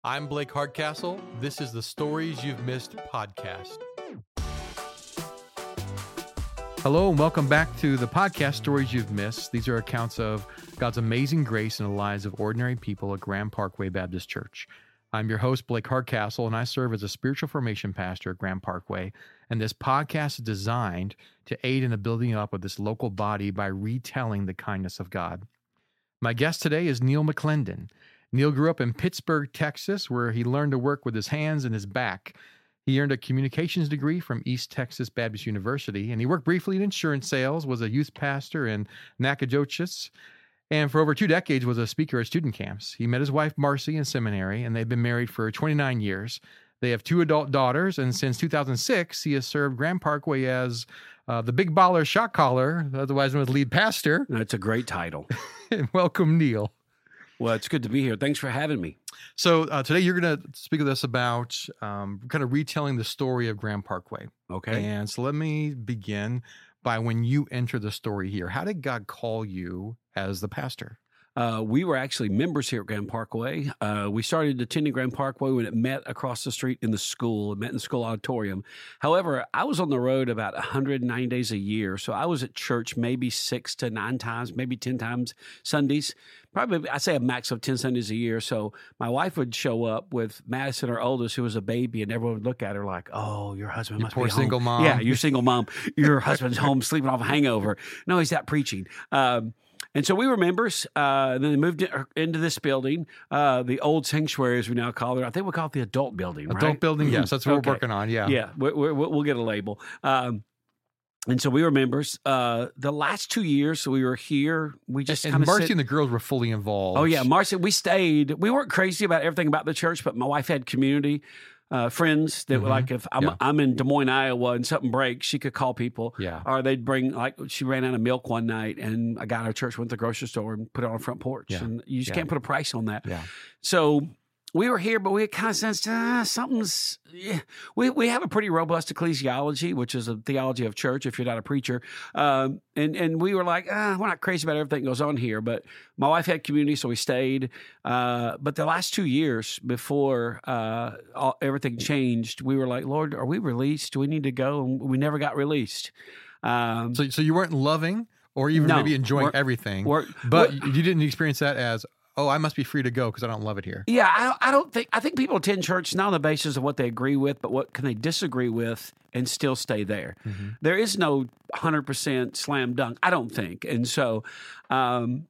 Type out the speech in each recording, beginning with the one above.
I'm Blake Hardcastle. This is the Stories You've Missed podcast. Hello, and welcome back to the podcast Stories You've Missed. These are accounts of God's amazing grace in the lives of ordinary people at Grand Parkway Baptist Church. I'm your host, Blake Hardcastle, and I serve as a spiritual formation pastor at Grand Parkway. And this podcast is designed to aid in the building up of this local body by retelling the kindness of God. My guest today is Neil McClendon. Neil grew up in Pittsburgh, Texas, where he learned to work with his hands and his back. He earned a communications degree from East Texas Baptist University, and he worked briefly in insurance sales, was a youth pastor in Nacogdoches, and for over 2 decades was a speaker at student camps. He met his wife, Marcy, in seminary, and they've been married for 29 years. They have 2 adult daughters, and since 2006, he has served Grand Parkway as the Big Baller Shot Caller, otherwise known as lead pastor. That's a great title. Welcome, Neil. Well, it's good to be here. Thanks for having me. So today you're going to speak with us about kind of retelling the story of Grand Parkway. Okay. And so let me begin by when you enter the story here. How did God call you as the pastor? We were actually members here at Grand Parkway. We started attending Grand Parkway when it met across the street in the school. It met in the school auditorium. However, I was on the road about 109 days a year. So I was at church maybe 6 to 9 times, maybe 10 times Sundays. Probably, I say a max of 10 Sundays a year. So my wife would show up with Madison, our oldest, who was a baby, and everyone would look at her like, oh, your husband must be home. Poor single mom. Yeah, you're single mom. Your husband's home sleeping off a hangover. No, he's out preaching. And so we were members. Then they moved into this building, the old sanctuary, as we now call it. I think we call it the adult building, right? Adult building, yes. That's what we're working on, yeah. Yeah, we'll get a label. And so we were members. The last 2 years we were here, we just kind of Marcy and the girls were fully involved. Oh, yeah. Marcy, we stayed. We weren't crazy about everything about the church, but my wife had community friends that were like, if I'm in Des Moines, Iowa, and something breaks, she could call people. Yeah. Or they'd bring, like, she ran out of milk one night, and a guy at our church went to the grocery store and put it on the front porch. Yeah. And you just can't put a price on that. Yeah. So we were here, but we had kind of sensed something's. Yeah. We have a pretty robust ecclesiology, which is a theology of church. If you're not a preacher, and we were like, we're not crazy about everything that goes on here. But my wife had community, so we stayed. But the last 2 years before everything changed, we were like, Lord, are we released? Do we need to go? And we never got released. So you weren't loving or even maybe enjoying everything, but you didn't experience that as, oh, I must be free to go because I don't love it here. Yeah, I think people attend church not on the basis of what they agree with, but what can they disagree with and still stay there. Mm-hmm. There is no 100% slam dunk, I don't think. And so the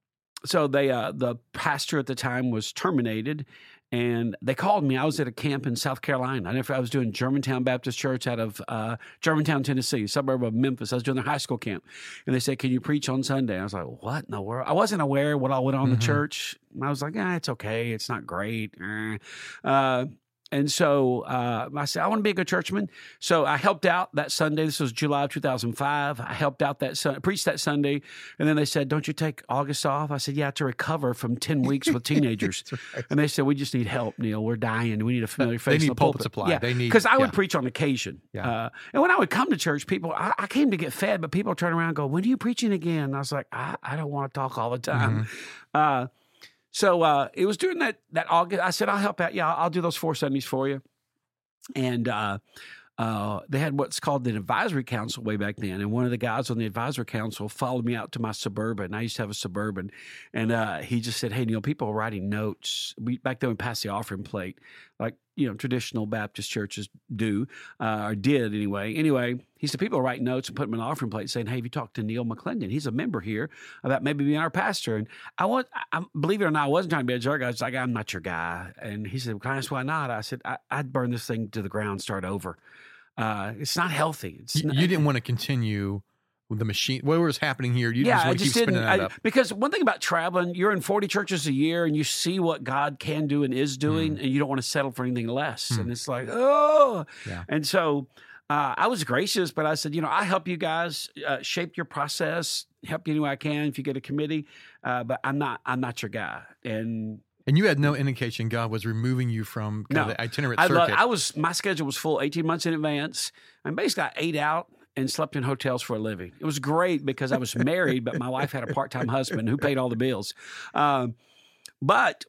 pastor at the time was terminated, and they called me. I was at a camp in South Carolina. I was doing Germantown Baptist Church out of Germantown, Tennessee, suburb of Memphis. I was doing their high school camp. And they said, can you preach on Sunday? I was like, what in the world? I wasn't aware what all went on in the church. I was like, it's okay. It's not great. And so I said, I want to be a good churchman. So I helped out that Sunday. This was July of 2005. I helped out preached that Sunday. And then they said, don't you take August off? I said, yeah, to recover from 10 weeks with teenagers. Right. And they said, we just need help, Neil. We're dying. We need a familiar face. They need pulpit supply. Yeah, because I would preach on occasion. Yeah. And when I would come to church, people, I came to get fed, but people turn around and go, when are you preaching again? And I was like, I don't want to talk all the time. Mm-hmm. So it was during that August. I said, I'll help out. Yeah, I'll do those 4 Sundays for you. And they had what's called the advisory council way back then. And one of the guys on the advisory council followed me out to my Suburban. I used to have a Suburban. And he just said, hey, Neil, people are writing notes. Back then we passed the offering plate like, traditional Baptist churches do, or did anyway. Anyway, he said, people are writing notes and put them in an offering plate saying, hey, have you talked to Neil McClendon? He's a member here about maybe being our pastor. And believe it or not, I wasn't trying to be a jerk. I was like, I'm not your guy. And he said, can I ask why not? I said, I'd burn this thing to the ground, start over. It's not healthy. You didn't want to continue with the machine, what was happening here? You just want to keep spinning that up. Because one thing about traveling, you're in 40 churches a year and you see what God can do and is doing, and you don't want to settle for anything less. And it's like, oh. Yeah. And so I was gracious, but I said, I help you guys shape your process, help you any way I can if you get a committee, but I'm not your guy. And you had no indication God was removing you from the itinerant circuit. My schedule was full 18 months in advance. And basically I ate out and slept in hotels for a living. It was great because I was married, but my wife had a part-time husband who paid all the bills. But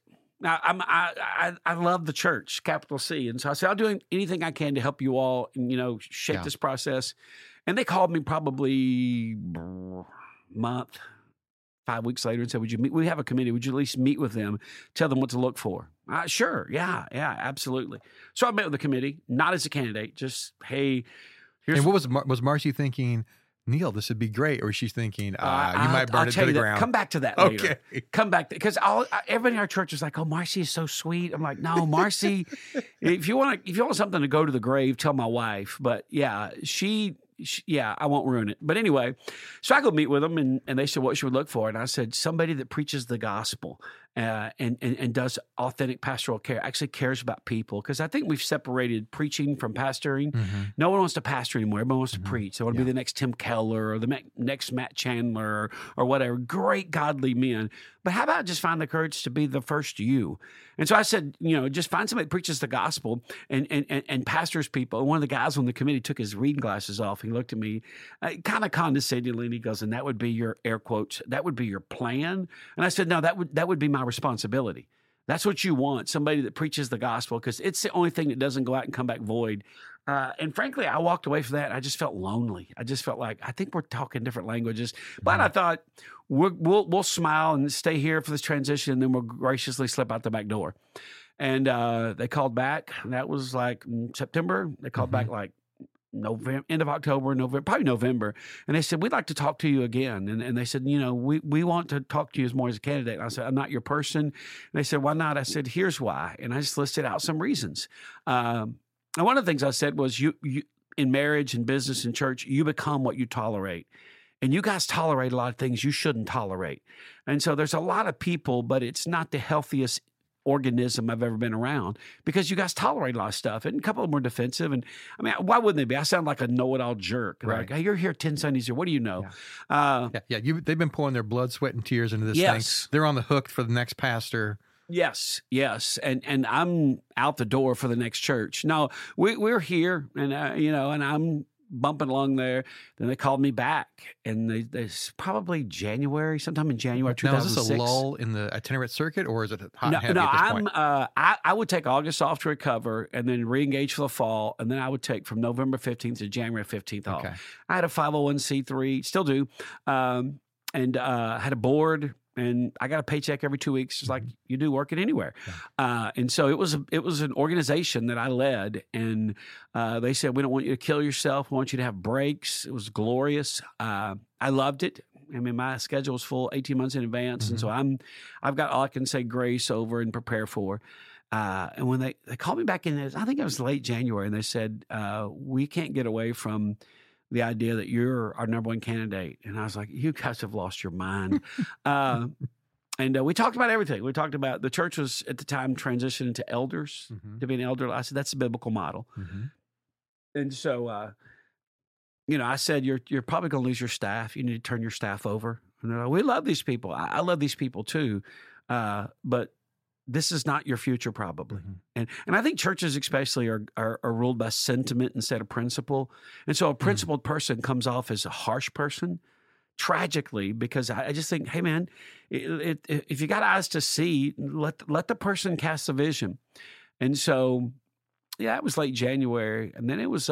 Now, I love the church, capital C. And so I said, I'll do anything I can to help you all and, shape this process. And they called me probably month, 5 weeks later and said, would you meet? We have a committee. Would you at least meet with them, tell them what to look for? Sure. Yeah, absolutely. So I met with the committee, not as a candidate, just, hey, here's. And what was Marcy thinking? Neil, this would be great. Or is she thinking, you might burn it to the ground? Come back to that later. Okay. Come back. Because everybody in our church is like, oh, Marcy is so sweet. I'm like, no, Marcy, if you want something to go to the grave, tell my wife. But yeah, I won't ruin it. But anyway, so I go meet with them and they said, what should we look for? And I said, somebody that preaches the gospel and does authentic pastoral care, actually cares about people. Because I think we've separated preaching from pastoring. Mm-hmm. No one wants to pastor anymore. Everyone wants to preach. They want to be the next Tim Keller or the next Matt Chandler or whatever. Great godly men. But how about just find the courage to be the first you? And so I said, just find somebody that preaches the gospel and pastors people. And one of the guys on the committee took his reading glasses off. He looked at me kind of condescendingly, and he goes, and that would be your, air quotes, that would be your plan? And I said, no, that would be my responsibility. That's what you want, somebody that preaches the gospel, because it's the only thing that doesn't go out and come back void. And frankly, I walked away from that. I just felt lonely. I just felt like, I think we're talking different languages. But I thought, we'll smile and stay here for this transition, and then we'll graciously slip out the back door. And they called back. That was like September. They called back like November, end of October, probably November. And they said, we'd like to talk to you again. And they said, we want to talk to you as more as a candidate. And I said, I'm not your person. And they said, why not? I said, here's why. And I just listed out some reasons. And one of the things I said was, you in marriage and business and church, you become what you tolerate. And you guys tolerate a lot of things you shouldn't tolerate. And so there's a lot of people, but it's not the healthiest organism I've ever been around, because you guys tolerate a lot of stuff. And a couple of them were defensive. And I mean, why wouldn't they be? I sound like a know-it-all jerk. Right. Like, hey, you're here 10 Sundays here. What do you know? They've been pouring their blood, sweat, and tears into this thing. They're on the hook for the next pastor. Yes. And I'm out the door for the next church. No, we're here, and and I'm bumping along there. Then they called me back, and they probably sometime in January 2006. Now, is this a lull in the itinerant circuit, or is it hot and heavy at this point? I would take August off to recover, and then re-engage for the fall, and then I would take from November 15th to January 15th off. Okay. I had a 501c3, still do, and had a board. And I got a paycheck every 2 weeks, just like you do working anywhere. Yeah. And so it was an organization that I led, and they said, we don't want you to kill yourself. We want you to have breaks. It was glorious. I loved it. I mean, my schedule was full 18 months in advance. And so I've got all I can say grace over and prepare for. And when they called me back in, I think it was late January, and they said, we can't get away from the idea that you're our number one candidate. And I was like, you guys have lost your mind. And we talked about everything. We talked about the church was at the time transitioning to elders, to be an elder. I said, that's a biblical model. And so, I said, you're probably going to lose your staff. You need to turn your staff over. And they're like, we love these people. I love these people too. But this is not your future, probably. And I think churches especially are ruled by sentiment instead of principle. And so a principled person comes off as a harsh person, tragically, because I just think, hey, man, if you got eyes to see, let the person cast the vision. And so, it was late January. And then it was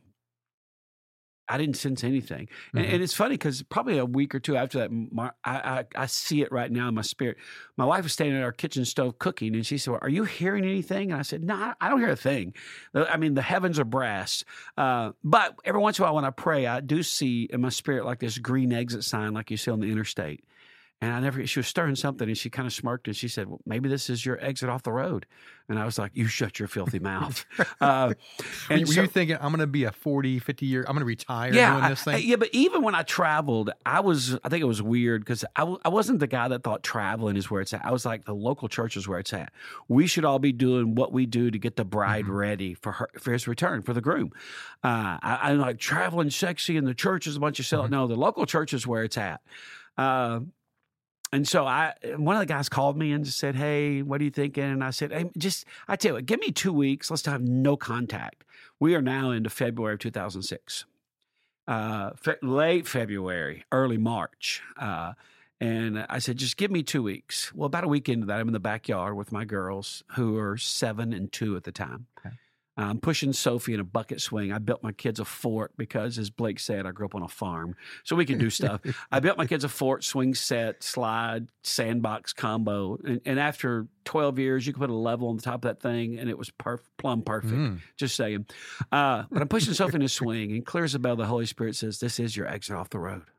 I didn't sense anything. And it's funny because probably a week or two after that, I see it right now in my spirit. My wife was standing at our kitchen stove cooking, and she said, well, are you hearing anything? And I said, no, I don't hear a thing. I mean, the heavens are brass. But every once in a while when I pray, I do see in my spirit like this green exit sign like you see on the interstate. And she was stirring something, and she kind of smirked, and she said, well, maybe this is your exit off the road. And I was like, you shut your filthy mouth. And were you thinking, I'm going to be a 40, 50 year, I'm going to retire doing this thing? But even when I traveled, I think it was weird because I wasn't the guy that thought traveling is where it's at. I was like, the local church is where it's at. We should all be doing what we do to get the bride ready for his return, for the groom. I'm like, traveling sexy, and the church is a bunch of selling. No, the local church is where it's at. And so one of the guys called me and just said, hey, what are you thinking? And I said, hey, I tell you what, give me 2 weeks. Let's have no contact. We are now into February of 2006. Late February, early March. And I said, just give me 2 weeks. Well, about a week into that, I'm in the backyard with my girls, who are 7 and 2 at the time. Okay. I'm pushing Sophie in a bucket swing. I built my kids a fort because, as Blake said, I grew up on a farm, so we can do stuff. I built my kids a fort, swing set, slide, sandbox combo. And after 12 years, you could put a level on the top of that thing, and it was plumb perfect. Just saying. But I'm pushing Sophie in a swing, and clear as a bell, the Holy Spirit says, this is your exit off the road.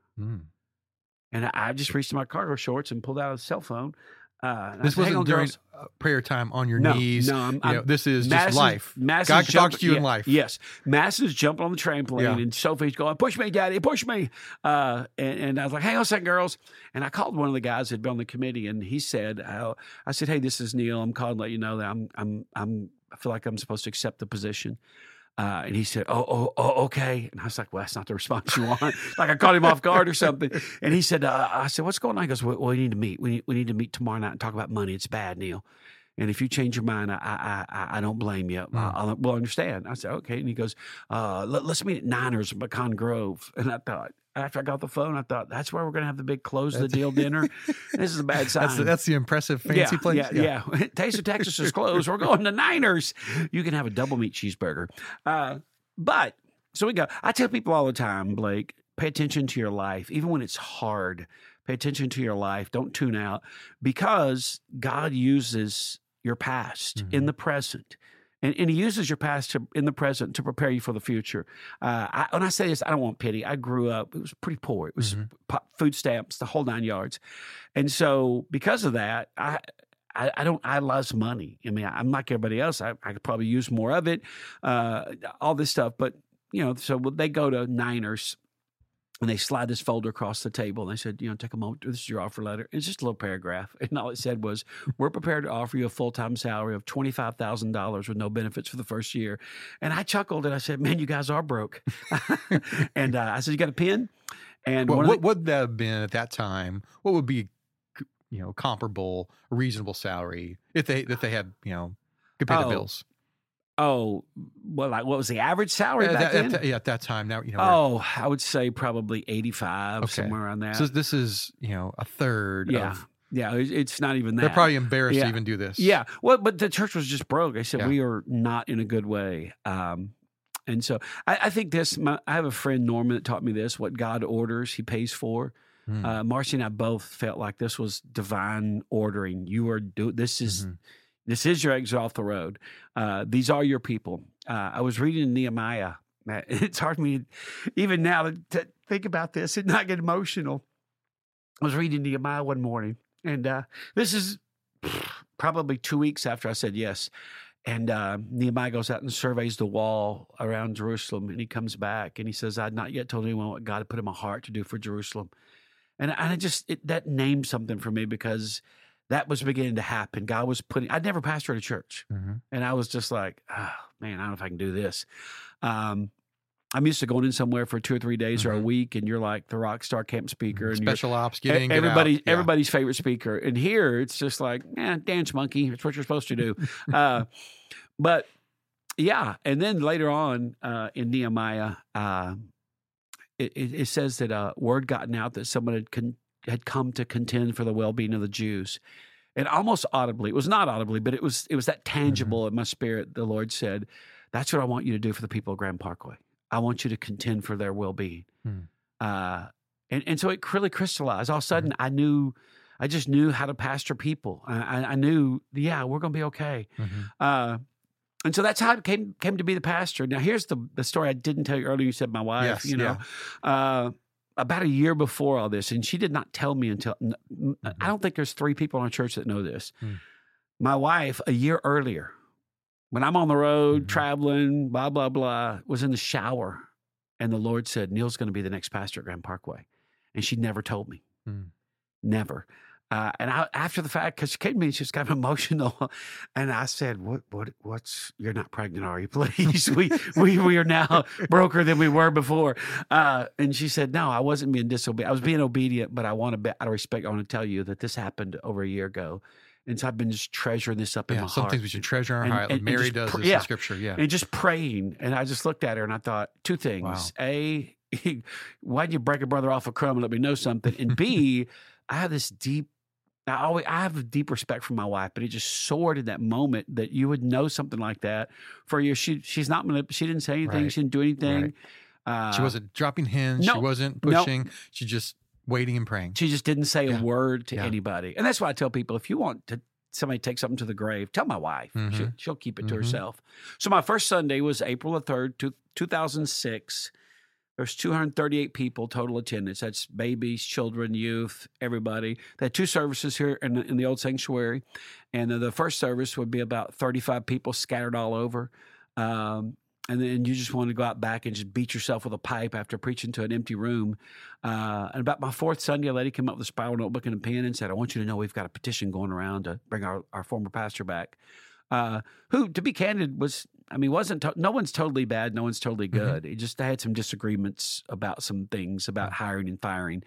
And I just reached in my cargo shorts and pulled out a cell phone. This wasn't during prayer time on your knees. No, this is just life. God talks to you in life. Yes. Masses jumping on the trampoline, and Sophie's going, push me, Daddy, push me. And I was like, hang on a second, girls. And I called one of the guys who'd been on the committee, and he said, I said, hey, this is Neil. I'm calling to let you know that I feel like I'm supposed to accept the position. And he said, okay. And I was like, well, that's not the response you want. Like I caught him off guard or something. And he said, I said, what's going on? He goes, well, we need to meet. We need to meet tomorrow night and talk about money. It's bad, Neil. And if you change your mind, I don't blame you. We'll understand. I said, okay. And he goes, let's meet at Niners in Pecan Grove. And I thought, after I got the phone, I thought, that's where we're going to have the big close of the deal dinner. This is a bad sign. That's the impressive fancy place. Yeah. Taste of Texas is closed. We're going to Niners. You can have a double meat cheeseburger. But so we go. I tell people all the time, Blake, pay attention to your life, even when it's hard. Pay attention to your life. Don't tune out, because God uses your past in the present. And he uses your past in the present to prepare you for the future. When I say this, I don't want pity. I grew up, it was pretty poor. It was food stamps, the whole 9 yards. And so because of that, I don't idolize money. I mean, I'm like everybody else. I could probably use more of it, all this stuff. But, so they go to Niners. And they slide this folder across the table. And they said, take a moment. This is your offer letter. It's just a little paragraph. And all it said was, we're prepared to offer you a full-time salary of $25,000 with no benefits for the first year. And I chuckled and I said, man, you guys are broke. And I said, you got a pen? And what would that have been at that time? What would be, comparable, reasonable salary if they had, could pay the bills? Oh, well, like what was the average salary back then? At that time. Now, I would say probably 85, somewhere around that. So this is, a third. Yeah. Yeah, it's not even that. They're probably embarrassed to even do this. Yeah. Well, but the church was just broke. I said, we are not in a good way. And so I think I have a friend, Norman, that taught me this: what God orders, he pays for. Marcy and I both felt like this was divine ordering. This is your exit off the road. These are your people. I was reading Nehemiah. It's hard for me, even now, to think about this and not get emotional. I was reading Nehemiah one morning, and this is probably 2 weeks after I said yes. And Nehemiah goes out and surveys the wall around Jerusalem, and he comes back, and he says, I had not yet told anyone what God had put in my heart to do for Jerusalem. And that named something for me, because that was beginning to happen. God was I'd never pastored a church. And I was just like, oh, man, I don't know if I can do this. I'm used to going in somewhere for 2 or 3 days or a week, and you're like the rock star camp speaker. And special ops, get in, get out. Everybody's favorite speaker. And here, it's just like, dance monkey. It's what you're supposed to do. But, yeah. And then later on in Nehemiah, it says that word gotten out that someone had come to contend for the well-being of the Jews. And almost audibly, it was not audibly, but it was that tangible in my spirit. The Lord said, that's what I want you to do for the people of Grand Parkway. I want you to contend for their well-being. And so it really crystallized. All of a sudden, I just knew how to pastor people. I knew, we're going to be okay. And so that's how it came to be the pastor. Now, here's the story I didn't tell you earlier. You said my wife, about a year before all this, and she did not tell me until, I don't think there's 3 people in our church that know this. My wife, a year earlier, when I'm on the road, traveling, blah, blah, blah, was in the shower, and the Lord said, Neil's going to be the next pastor at Grand Parkway. And she never told me. Never. And after the fact, because she came to me, she was kind of emotional, and I said, "What's? You're not pregnant, are you? Please, we are now broker than we were before." And she said, "No, I wasn't being disobedient. I was being obedient, but out of respect, I want to tell you that this happened over a year ago." And so I've been just treasuring this up in my heart. Some things we should treasure in our heart. Like Mary does this in Scripture. Yeah, and just praying, and I just looked at her and I thought 2 things: A, why'd you break a brother off a crumb and let me know something? And B, I have this deep. I have a deep respect for my wife, but it just soared in that moment that you would know something like that for you. She's not she didn't say anything. Right. She didn't do anything. Right. She wasn't dropping hints. No, she wasn't pushing. She just waiting and praying. She just didn't say a word to anybody. And that's why I tell people, if you want somebody to take something to the grave, tell my wife. She'll keep it to herself. So my first Sunday was April the 3rd, 2006. There's 238 people total attendance. That's babies, children, youth, everybody. They had 2 services here in the old sanctuary. And the first service would be about 35 people scattered all over. And then you just want to go out back and just beat yourself with a pipe after preaching to an empty room. And about my 4th Sunday, a lady came up with a spiral notebook and a pen and said, I want you to know we've got a petition going around to bring our former pastor back. Who, to be candid, no one's totally bad, no one's totally good. It just, I had some disagreements about some things, about hiring and firing.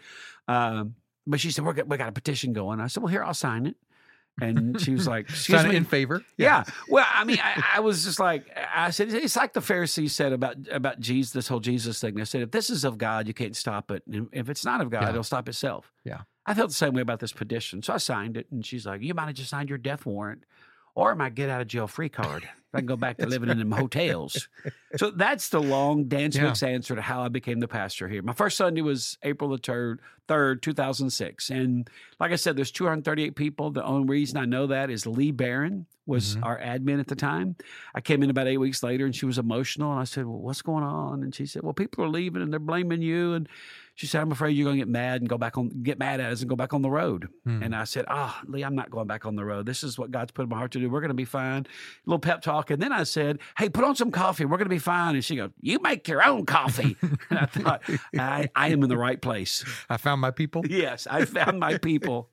But she said, we got a petition going. I said, well, here, I'll sign it. And she was like, sign it in favor? Yeah. Well, I was just like, I said, it's like the Pharisees said about Jesus, this whole Jesus thing. They said, if this is of God, you can't stop it. And if it's not of God, it'll stop itself. Yeah. I felt the same way about this petition. So I signed it. And she's like, you might have just signed your death warrant. Or my get out of jail free card. I can go back to living in them hotels. So that's the long dance mix answer to how I became the pastor here. My first Sunday was April the 3rd, 2006. And like I said, there's 238 people. The only reason I know that is Lee Barron was our admin at the time. I came in about 8 weeks later and she was emotional. And I said, well, what's going on? And she said, well, people are leaving and they're blaming you. And she said, I'm afraid you're going to get mad at us and go back on the road. And I said, Lee, I'm not going back on the road. This is what God's put in my heart to do. We're going to be fine. A little pep talk. And then I said, hey, put on some coffee. We're going to be fine. And she goes, you make your own coffee. And I thought, I am in the right place. I found my people. Yes, I found my people.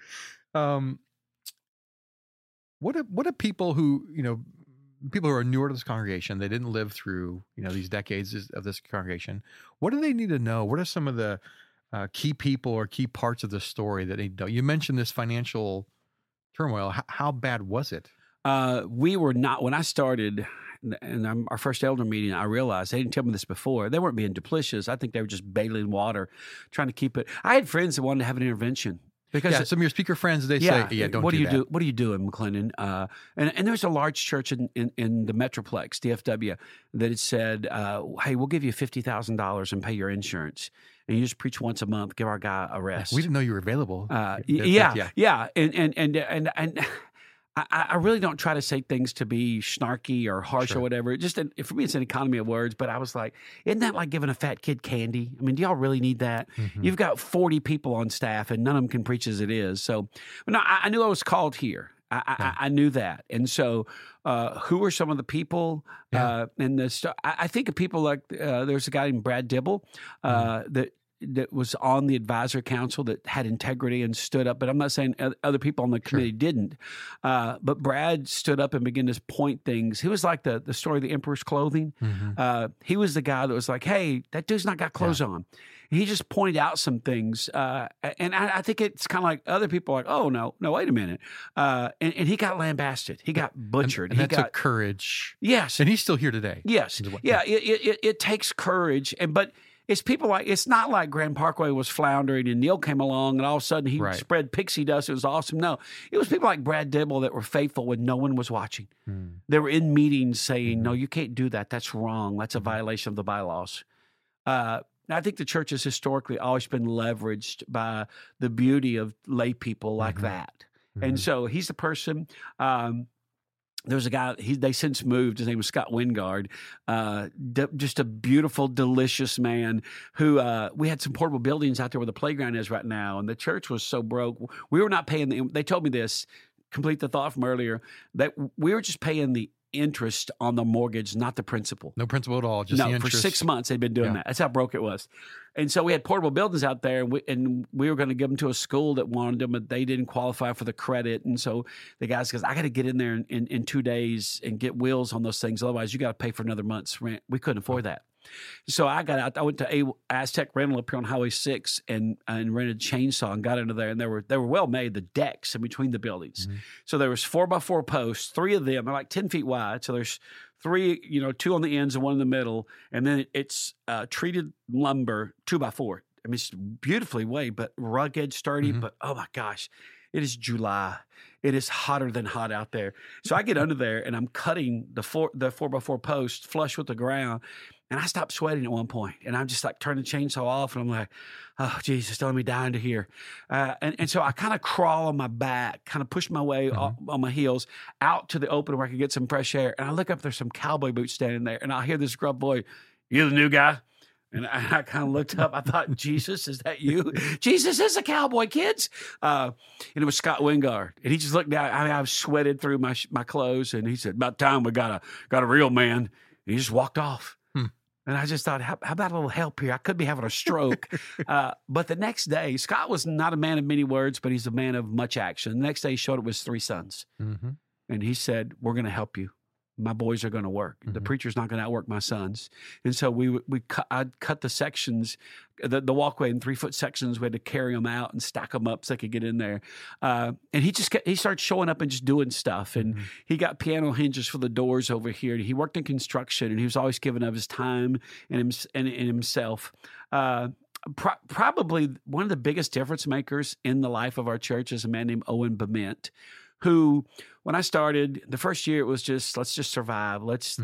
What do people who are newer to this congregation, they didn't live through, these decades of this congregation. What do they need to know? What are some of the key people or key parts of the story that they need to know? You mentioned this financial turmoil. How bad was it? We were not, when I started in our first elder meeting, I realized, they didn't tell me this before, they weren't being duplicitous. I think they were just bailing water, trying to keep it. I had friends that wanted to have an intervention. Because some of your speaker friends, they say, don't do that. What are you doing, McClendon? And there's a large church in the Metroplex, DFW, that had said, hey, we'll give you $50,000 and pay your insurance. And you just preach once a month, give our guy a rest. We didn't know you were available. Yeah. And I really don't try to say things to be snarky or harsh or whatever. Just for me, it's an economy of words. But I was like, isn't that like giving a fat kid candy? I mean, do y'all really need that? You've got 40 people on staff, and none of them can preach as it is. So, no, I knew I was called here. I knew that. And so, who were some of the people? I think of people like there's a guy named Brad Dibble that was on the advisor council that had integrity and stood up. But I'm not saying other people on the committee didn't. But Brad stood up and began to point things. He was like the story of the Emperor's Clothing. He was the guy that was like, hey, that dude's not got clothes on. He just pointed out some things. And I think it's kind of like other people are like, oh, no, wait a minute. And he got lambasted. He got butchered. And that took courage. Yes. And he's still here today. Yes. Yeah, it takes courage. But it's people like, it's not like Grand Parkway was floundering and Neil came along and all of a sudden he spread pixie dust. It was awesome. No, it was people like Brad Dibble that were faithful when no one was watching. They were in meetings saying, no, you can't do that. That's wrong. That's a violation of the bylaws. I think the church has historically always been leveraged by the beauty of lay people like that. And so he's the person. There was a guy, they since moved, his name was Scott Wingard, just a beautiful, delicious man who, we had some portable buildings out there where the playground is right now, and the church was so broke. We were not paying they told me this, complete the thought from earlier, that we were just paying the interest on the mortgage, not the principal. No principal at all, just the interest. For 6 months they'd been doing that. That's how broke it was. And so we had portable buildings out there, and we were going to give them to a school that wanted them, but they didn't qualify for the credit. And so the guy goes, I got to get in there in 2 days and get wheels on those things. Otherwise, you got to pay for another month's rent. We couldn't afford that. So I got out. I went to Aztec Rental up here on Highway 6 and rented a chainsaw and got into there. And they were well made, the decks in between the buildings. So there was 4x4 posts, 3 of them. They're like 10 feet wide. So there's 3, 2 on the ends and 1 in the middle. And then it's treated lumber 2x4. I mean, it's beautifully weighed, but rugged, sturdy. But oh my gosh, it is July. It is hotter than hot out there. So I get under there and I'm cutting the 4x4 post flush with the ground. And I stopped sweating at one point, and I'm just like turning the chainsaw off, and I'm like, "Oh Jesus, don't let me die under here." And so I kind of crawl on my back, kind of push my way on my heels out to the open where I can get some fresh air. And I look up, there's some cowboy boots standing there, and I hear this gruff boy, "You the new guy?" And I kind of looked up. I thought, Jesus, is that you? Jesus is a cowboy, kids. And it was Scott Wingard. And he just looked down. I mean, I've sweated through my clothes. And he said, "About time we got a real man." And he just walked off. And I just thought, how about a little help here? I could be having a stroke. But the next day, Scott was not a man of many words, but he's a man of much action. The next day, he showed up with his 3 sons. And he said, "We're going to help you. My boys are going to work. The preacher's not going to outwork my sons." And so I'd cut the sections, the walkway in 3-foot sections. We had to carry them out and stack them up so they could get in there. And he started showing up and just doing stuff. And he got piano hinges for the doors over here. He worked in construction, and he was always giving of his time and himself. Probably one of the biggest difference makers in the life of our church is a man named Owen Bement, who, when I started, the first year it was just, let's just survive. Let's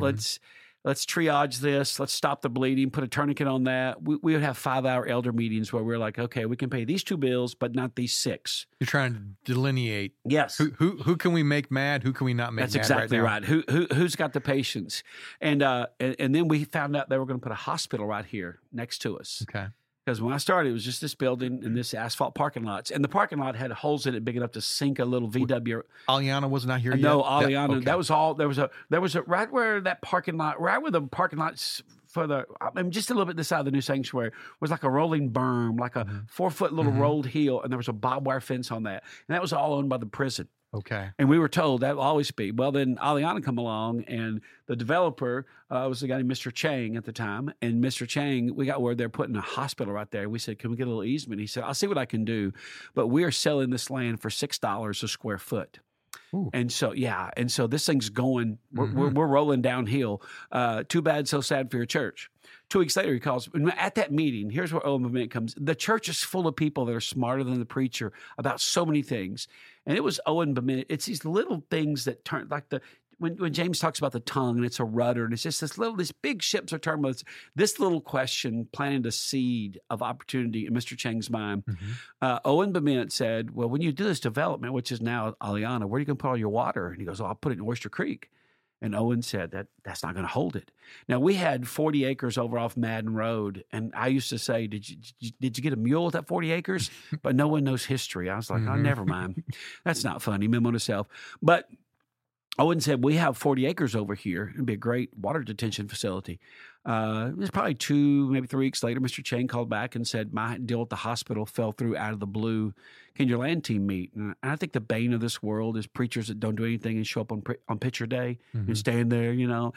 triage this. Let's stop the bleeding, put a tourniquet on that. We would have 5-hour elder meetings where we're like, okay, we can pay these 2 bills, but not these 6. You're trying to delineate. Yes. Who can we make mad? Who can we not make That's mad? That's exactly right. Who's got the patience? And then we found out they were going to put a hospital right here next to us. Okay. Because when I started, it was just this building and this asphalt parking lots. And the parking lot had holes in it big enough to sink a little VW. Aliana was not here yet? No, Aliana. Okay. That was all. There was a right where that parking lot, right where the parking lots for just a little bit this side of the new sanctuary was like a rolling berm, like a 4-foot little rolled hill. And there was a barbed wire fence on that. And that was all owned by the prison. Okay. And we were told that will always be. Well, then Aliana come along, and the developer was a guy named Mr. Chang at the time. And Mr. Chang, we got word they're putting a hospital right there. We said, "Can we get a little easement?" He said, "I'll see what I can do. But we are selling this land for $6 a square foot." Ooh. And so, this thing's going, we're rolling downhill. Too bad, so sad for your church. 2 weeks later, he calls. At that meeting, here's where Owen Bement comes. The church is full of people that are smarter than the preacher about so many things. And it was Owen Bement. It's these little things that turn, like when James talks about the tongue and it's a rudder, and it's just these big ships are turned by this little question planted a seed of opportunity in Mr. Chang's mind. Owen Bement said, "Well, when you do this development, which is now Aliana, where are you going to put all your water?" And he goes, "Oh, I'll put it in Oyster Creek." And Owen said that's not going to hold it. Now, we had 40 acres over off Madden Road, and I used to say, did you get a mule with that 40 acres? But no one knows history. I was like, oh, never mind. That's not funny, memo to self. But Owen said, we have 40 acres over here. It'd be a great water detention facility. It was probably 2, maybe 3 weeks later, Mr. Chang called back and said, my deal with the hospital fell through out of the blue. Can your land team meet? And I think the bane of this world is preachers that don't do anything and show up on picture day and stand there,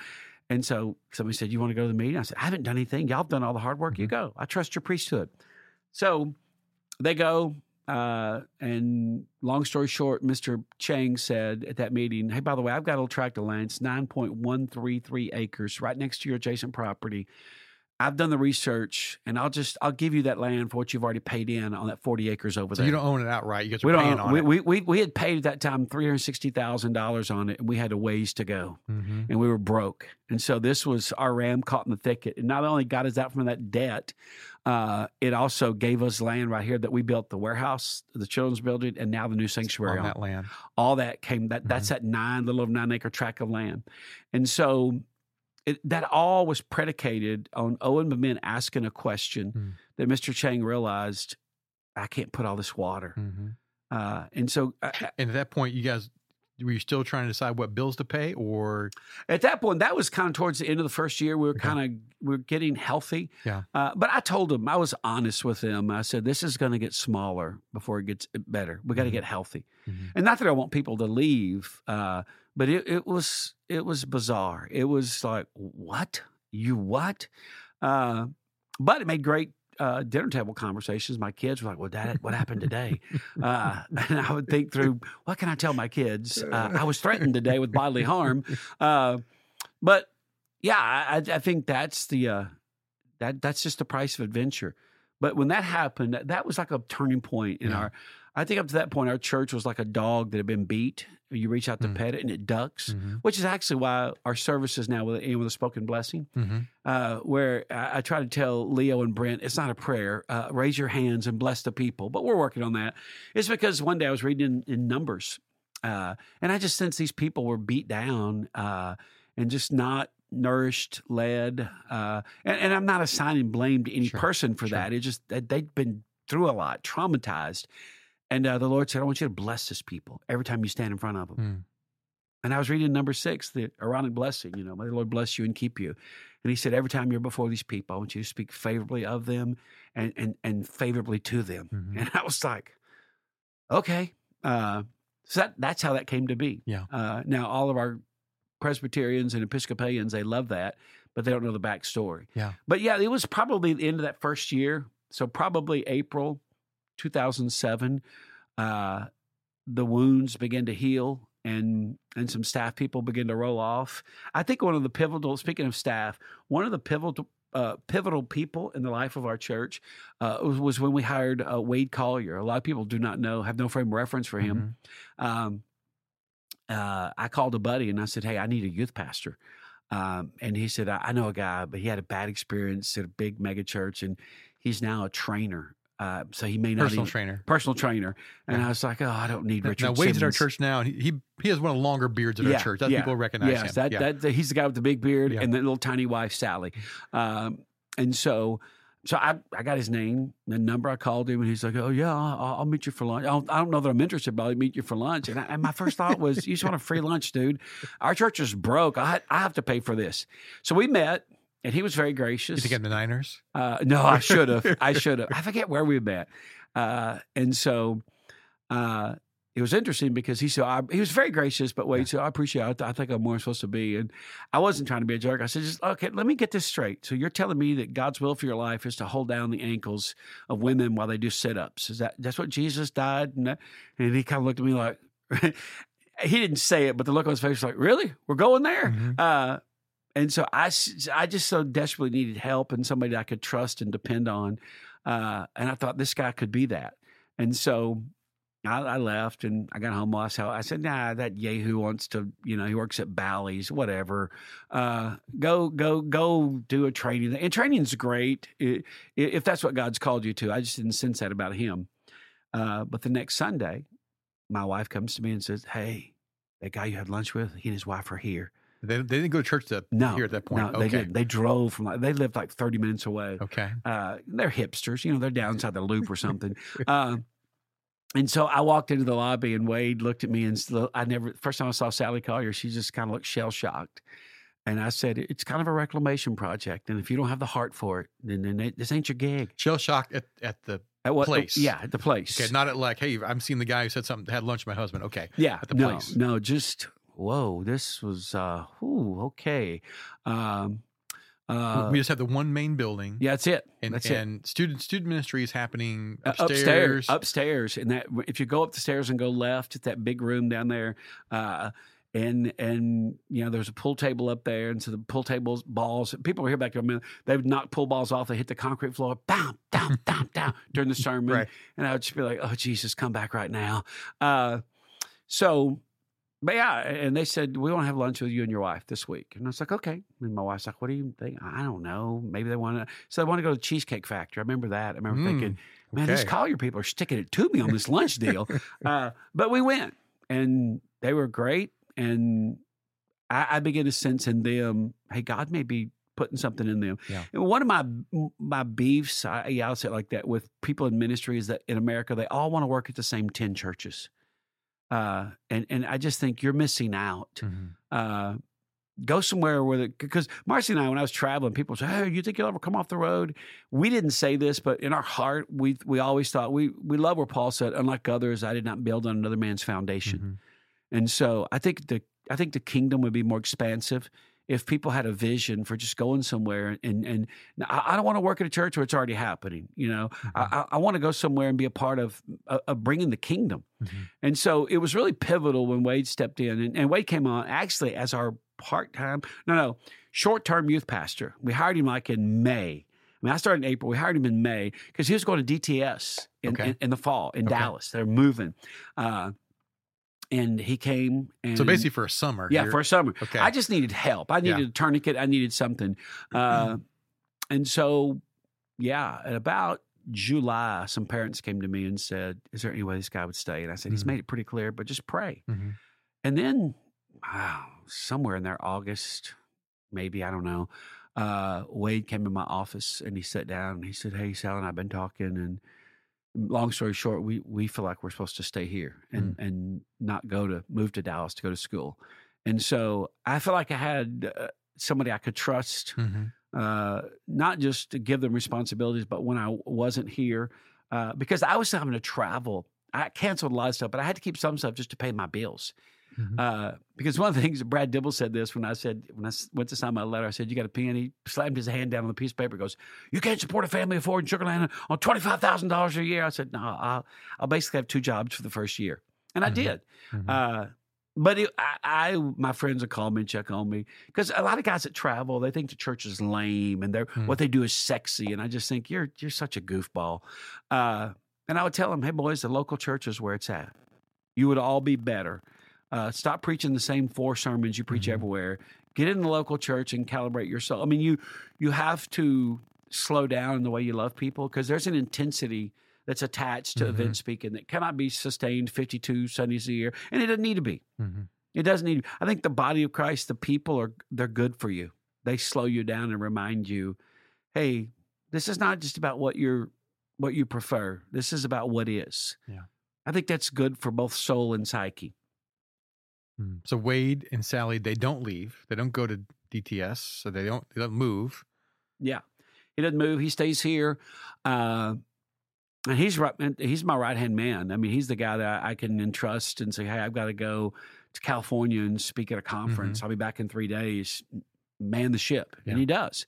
And so somebody said, you want to go to the meeting? I said, I haven't done anything. Y'all have done all the hard work. You go. I trust your priesthood. So they go. And long story short, Mr. Chang said at that meeting, hey, by the way, I've got a little tract of land. It's 9.133 acres right next to your adjacent property. I've done the research, and I'll give you that land for what you've already paid in on that 40 acres over there. So you don't own it outright. You guys are paying on it. We had paid at that time $360,000 on it, and we had a ways to go, and we were broke. And so this was our ram caught in the thicket. And not only got us out from that debt, it also gave us land right here that we built the warehouse, the children's building, and now the new sanctuary on that land. All that came. That's that little over 9 acre tract of land, and so. That all was predicated on Owen Bement asking a question that Mr. Chang realized, I can't put all this water. And so... and at that point, were you still trying to decide what bills to pay, or? At that point, that was kind of towards the end of the first year. We were getting healthy. Yeah. But I told him, I was honest with him. I said, this is going to get smaller before it gets better. We got to get healthy. And not that I want people to leave, but it was bizarre. It was like, what? You what? But it made great dinner table conversations. My kids were like, well, Dad, what happened today? And I would think through, what can I tell my kids? I was threatened today with bodily harm. But yeah, I think that's that's just the price of adventure. But when that happened, that was like a turning point in Yeah. I think up to that point, our church was like a dog that had been beat. You reach out to pet it and it ducks, which is actually why our services now with a spoken blessing, where I try to tell Leo and Brent, it's not a prayer, raise your hands and bless the people. But we're working on that. It's because one day I was reading in Numbers, and I just sensed these people were beat down and just not nourished, led. And I'm not assigning blame to any person for that. It just, they'd been through a lot, traumatized. And the Lord said, I want you to bless this people every time you stand in front of them. And I was reading number 6, the Aaronic blessing, may the Lord bless you and keep you. And he said, every time you're before these people, I want you to speak favorably of them and favorably to them. And I was like, okay. So that's how that came to be. Yeah. Now, all of our Presbyterians and Episcopalians, they love that, but they don't know the backstory. Yeah. But yeah, it was probably the end of that first year. So probably April 2007, the wounds began to heal and some staff people began to roll off. I think one of the pivotal, speaking of staff, one of the pivotal people in the life of our church was when we hired Wade Collier. A lot of people do not know, have no frame of reference for him. I called a buddy and I said, hey, I need a youth pastor. And he said, I know a guy, but he had a bad experience at a big mega church and he's now a trainer. So he may not Personal trainer. And I was like, oh, I don't need Richard Now, Wade's at our Simmons. church now, and he has one of the longer beards at our church. That people recognize him. He's the guy with the big beard and the little tiny wife, Sally. And so I got his name and number. I called him, and he's like, oh, yeah, I'll meet you for lunch. I don't know that I'm interested, but I'll meet you for lunch. And my first thought was, you just want a free lunch, dude. Our church is broke. I have to pay for this. So we met. And he was very gracious. You think I'm the Niners? No, I should have. I forget where we met. And so it was interesting because he said, he was very gracious, but Wade said, I appreciate it. I think I'm where I'm supposed to be. And I wasn't trying to be a jerk. I said, okay, let me get this straight. So you're telling me that God's will for your life is to hold down the ankles of women while they do sit-ups. That's what Jesus died? And he kind of looked at me like, he didn't say it, but the look on his face was like, really? We're going there? And so I just so desperately needed help and somebody that I could trust and depend on. And I thought this guy could be that. And so I left and I got home. I said, nah, that Yahoo wants to, he works at Bally's, whatever. Go do a training. And training's great if that's what God's called you to. I just didn't sense that about him. But the next Sunday, my wife comes to me and says, hey, that guy you had lunch with, he and his wife are here. They didn't go to church here at that point. No, they didn't. They drove they lived like 30 minutes away. Okay. They're hipsters, they're down inside the loop or something. And so I walked into the lobby and Wade looked at me and first time I saw Sally Collier, she just kind of looked shell-shocked. And I said, it's kind of a reclamation project. And if you don't have the heart for it, then this ain't your gig. Shell-shocked at the place. Yeah, at the place. Okay, not at like, hey, I'm seeing the guy who said something, had lunch with my husband. Okay. Yeah. At the place. No, just... Whoa, this was, okay. We just have the one main building. Yeah, that's it. And student ministry is happening upstairs. And that, if you go up the stairs and go left, it's that big room down there. And there's a pool table up there. And so the pool tables, balls, people were here back there. They would knock pool balls off. They hit the concrete floor, bam, down, down, down during the sermon. Right. And I would just be like, oh, Jesus, come back right now. But yeah, and they said, we want to have lunch with you and your wife this week. And I was like, okay. And my wife's like, what do you think? I don't know. Maybe they want to. So they want to go to the Cheesecake Factory. I remember that. I remember thinking, man, these Collier people are sticking it to me on this lunch deal. But we went, and they were great. And I began to sense in them, hey, God may be putting something in them. Yeah. And one of my beefs, I'll say it like that, with people in ministry is that in America, they all want to work at the same 10 churches. And I just think you're missing out. Go somewhere because Marcy and I, when I was traveling, people say, hey, you think you'll ever come off the road? We didn't say this, but in our heart, we always thought, we love where Paul said, unlike others, I did not build on another man's foundation. And so I think the kingdom would be more expansive if people had a vision for just going somewhere. And I don't want to work at a church where it's already happening. I want to go somewhere and be a part of bringing the kingdom. And so it was really pivotal when Wade stepped in. And Wade came on actually as our short-term youth pastor. We hired him like in May. I mean, I started in April. We hired him in May because he was going to DTS in the fall in Dallas. They're moving. And he came. And so basically for a summer. Yeah, for a summer. Okay. I just needed help. I needed a tourniquet. I needed something. And so, at about July, some parents came to me and said, is there any way this guy would stay? And I said, he's made it pretty clear, but just pray. And then, somewhere in there, August, maybe, I don't know, Wade came in my office and he sat down and he said, hey, Sal and I have been talking, and long story short, we feel like we're supposed to stay here and not move to Dallas to go to school. And so I feel like I had somebody I could trust, not just to give them responsibilities, but when I wasn't here, because I was having to travel. I canceled a lot of stuff, but I had to keep some stuff just to pay my bills. Because one of the things that Brad Dibble said this when I went to sign my letter, I said, you got a pen? He slammed his hand down on the piece of paper, goes, you can't support a family of four in Sugar Land on $25,000 a year. I said, no, I'll basically have 2 jobs for the first year. And I did. But my friends would call me and check on me, because a lot of guys that travel, they think the church is lame and what they do is sexy. And I just think you're such a goofball. And I would tell them, hey boys, the local church is where it's at. You would all be better. Stop preaching the same 4 sermons you preach everywhere. Get in the local church and calibrate your soul. I mean, you have to slow down in the way you love people, because there's an intensity that's attached to event speaking that cannot be sustained 52 Sundays a year, and it doesn't need to be. It doesn't need to. I think the body of Christ, the people they're good for you. They slow you down and remind you, hey, this is not just about what you prefer. This is about what is. Yeah. I think that's good for both soul and psyche. So Wade and Sally, they don't leave. They don't go to DTS, so they don't move. Yeah, he doesn't move. He stays here, and he's my right hand man. I mean, he's the guy that I can entrust and say, hey, I've got to go to California and speak at a conference. I'll be back in 3 days. Man the ship, and he does.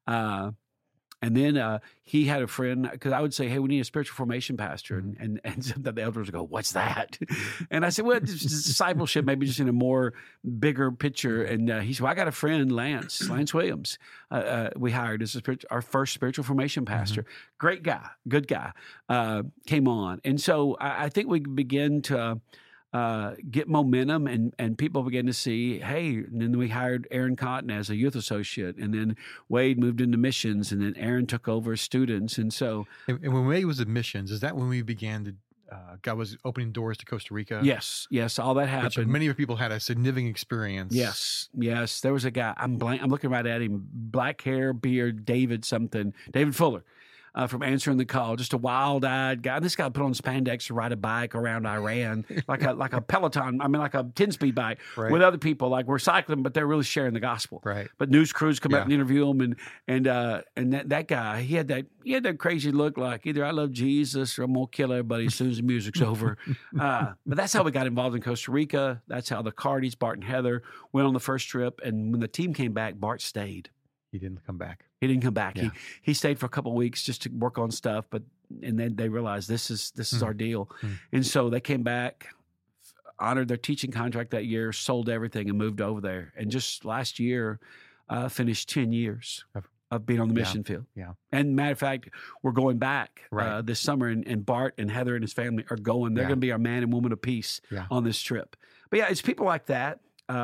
And then he had a friend, because I would say, hey, we need a spiritual formation pastor. And the elders would go, what's that? And I said, well, it's discipleship, maybe just in a more bigger picture. And he said, well, I got a friend, Lance Williams. We hired as our first spiritual formation pastor. Great guy, good guy, came on. And so I think we began to get momentum, and people began to see, hey, and then we hired Aaron Cotton as a youth associate, and then Wade moved into missions, and then Aaron took over students. And so, and when Wade was in missions, is that when we began to, God was opening doors to Costa Rica? Yes, all that happened. Which many people had a significant experience. Yes. There was a guy, I'm looking right at him, black hair, beard, David Fuller. From Answering the Call, just a wild-eyed guy. And this guy put on spandex to ride a bike around Iran, like a Peloton. I mean, like a 10-speed bike with other people. Like we're cycling, but they're really sharing the gospel. Right. But news crews come up and interview him, and that guy, he had that crazy look, like either I love Jesus or I'm gonna kill everybody as soon as the music's over. But that's how we got involved in Costa Rica. That's how the Cardis, Bart and Heather, went on the first trip. And when the team came back, Bart stayed. He didn't come back. Yeah. He stayed for a couple of weeks just to work on stuff, and then they realized this is our deal. And so they came back, honored their teaching contract that year, sold everything, and moved over there. And just last year, finished 10 years of being on the mission field. Yeah. And matter of fact, we're going back this summer, and Bart and Heather and his family are going. They're going to be our man and woman of peace on this trip. But it's people like that.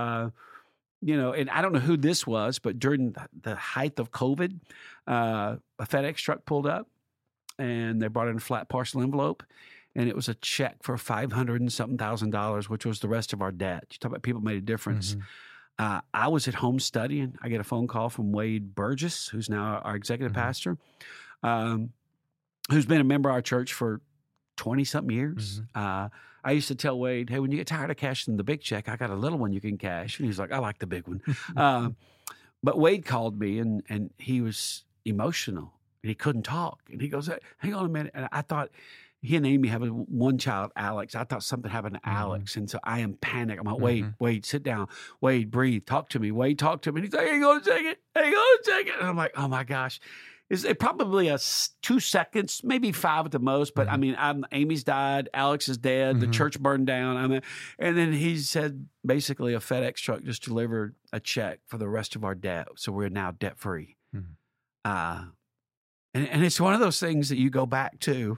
And I don't know who this was, but during the height of COVID, a FedEx truck pulled up, and they brought in a flat parcel envelope, and it was a check for $500 and something thousand, which was the rest of our debt. You talk about people made a difference. I was at home studying. I get a phone call from Wade Burgess, who's now our executive pastor, who's been a member of our church for 20-something years. I used to tell Wade, hey, when you get tired of cashing the big check, I got a little one you can cash. And he's like, I like the big one. But Wade called me, and he was emotional, and he couldn't talk. And he goes, hey, hang on a minute. And I thought, he and Amy have one child, Alex. I thought something happened to Alex. And so I am panicked. I'm like, Wade, sit down. Wade, breathe. Talk to me. Wade, talk to me. And he's like, hang on a second. And I'm like, oh, my gosh. It's probably 2 seconds, maybe 5 at the most. But I mean, Amy's died, Alex is dead, the church burned down. And then he said, basically, a FedEx truck just delivered a check for the rest of our debt, so we're now debt free. And it's one of those things that you go back to,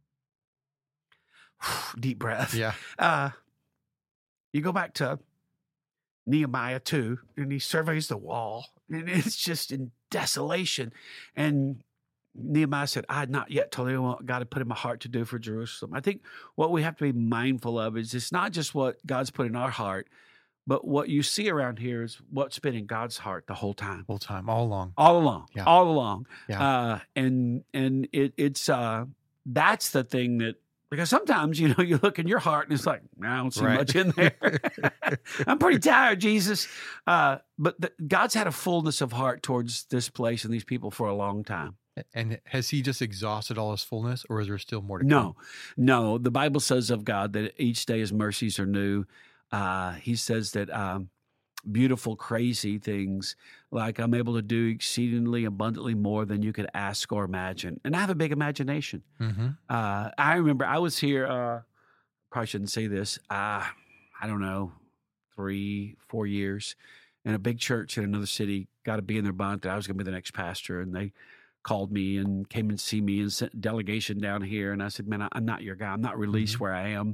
deep breath. Yeah. You go back to Nehemiah 2, and he surveys the wall, and it's just in desolation. And Nehemiah said, I had not yet told anyone what God had put in my heart to do for Jerusalem. I think what we have to be mindful of is it's not just what God's put in our heart, but what you see around here is what's been in God's heart the whole time. Whole time, all along. All along. Yeah. All along. Yeah. And it's that's the thing that, because sometimes, you look in your heart and it's like, I don't see much in there. I'm pretty tired, Jesus. But God's had a fullness of heart towards this place and these people for a long time. And has he just exhausted all his fullness, or is there still more to come? No. The Bible says of God that each day his mercies are new. He says that beautiful, crazy things like I'm able to do exceedingly abundantly more than you could ask or imagine. And I have a big imagination. Mm-hmm. I remember I was here, probably shouldn't say this, I don't know, 3-4 years in a big church in another city, got to be in their bunk that I was going to be the next pastor. And they called me and came and see me and sent a delegation down here. And I said, man, I'm not your guy. I'm not released where I am.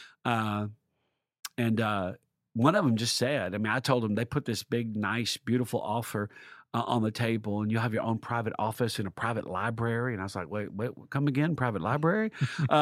And one of them just said, I told them they put this big, nice, beautiful offer on the table, and you'll have your own private office and a private library. And I was like, wait, come again? Private library?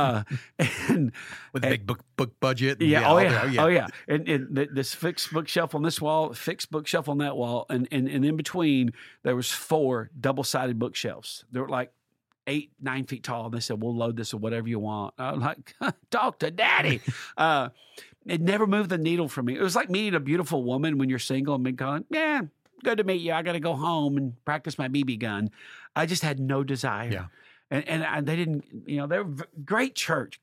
And with a big book budget. Yeah. Oh yeah. And this fixed bookshelf on this wall, fixed bookshelf on that wall. And in between, there was 4 double-sided bookshelves. They were like 8-9 feet tall. And they said, we'll load this with whatever you want. I'm like, talk to daddy. It never moved the needle for me. It was like meeting a beautiful woman when you're single and being going, yeah, good to meet you. I got to go home and practice my BB gun. I just had no desire. Yeah. And they didn't, they're great church.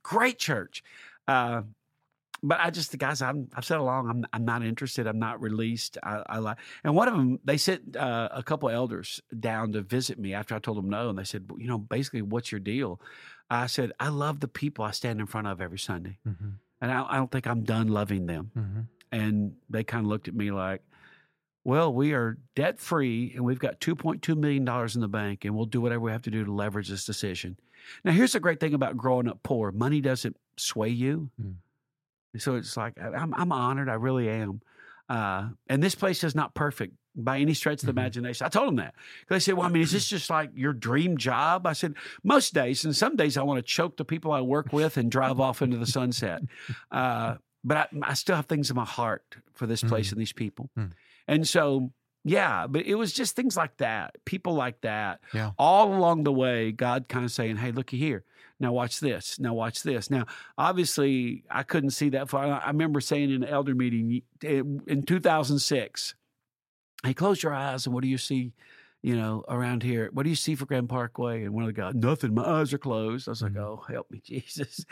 But the guys, I've said along, I'm not interested. I'm not released. I like, and one of them, they sent a couple of elders down to visit me after I told them no. And they said, basically, what's your deal? I said, I love the people I stand in front of every Sunday. Mm-hmm. And I don't think I'm done loving them. Mm-hmm. And they kind of looked at me like, well, we are debt free and we've got $2.2 million in the bank and we'll do whatever we have to do to leverage this decision. Now, here's the great thing about growing up poor. Money doesn't sway you. Mm. So it's like, I'm honored. I really am. And this place is not perfect by any stretch of the imagination. I told them that. They said, well, is this just like your dream job? I said, most days. And some days I want to choke the people I work with and drive off into the sunset. But I still have things in my heart for this place and these people. Mm. And so, yeah, but it was just things like that, people like that. Yeah. All along the way, God kind of saying, hey, looky here. Now watch this. Now watch this. Now, obviously, I couldn't see that far. I remember saying in an elder meeting in 2006, hey, close your eyes and what do you see, around here? What do you see for Grand Parkway? And one of the guys, nothing. My eyes are closed. I was like, oh, help me, Jesus.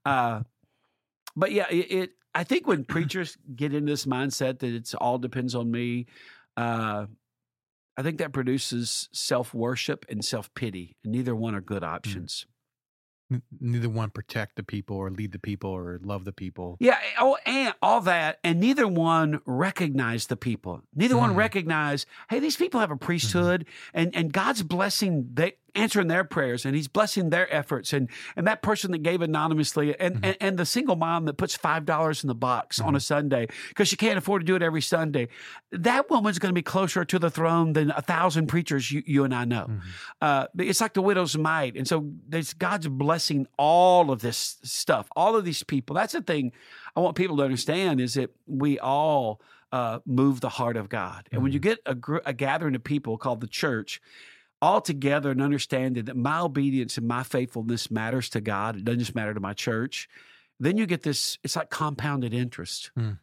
But yeah, I think when preachers get into this mindset that it's all depends on me, I think that produces self-worship and self-pity, and neither one are good options. Neither one protect the people or lead the people or love the people. Yeah, and all that, and neither one recognize the people. Neither one recognize, hey, these people have a priesthood, and God's blessing, answering their prayers, and he's blessing their efforts, and that person that gave anonymously, and the single mom that puts $5 in the box on a Sunday because she can't afford to do it every Sunday, that woman's going to be closer to the throne than 1,000 preachers you and I know. It's like the widow's mite, and so there's God's blessing all of this stuff, all of these people. That's the thing I want people to understand is that we all move the heart of God, and when you get a gathering of people called the church, all together and understanding that my obedience and my faithfulness matters to God. It doesn't just matter to my church. Then you get this, it's like compounded interest. And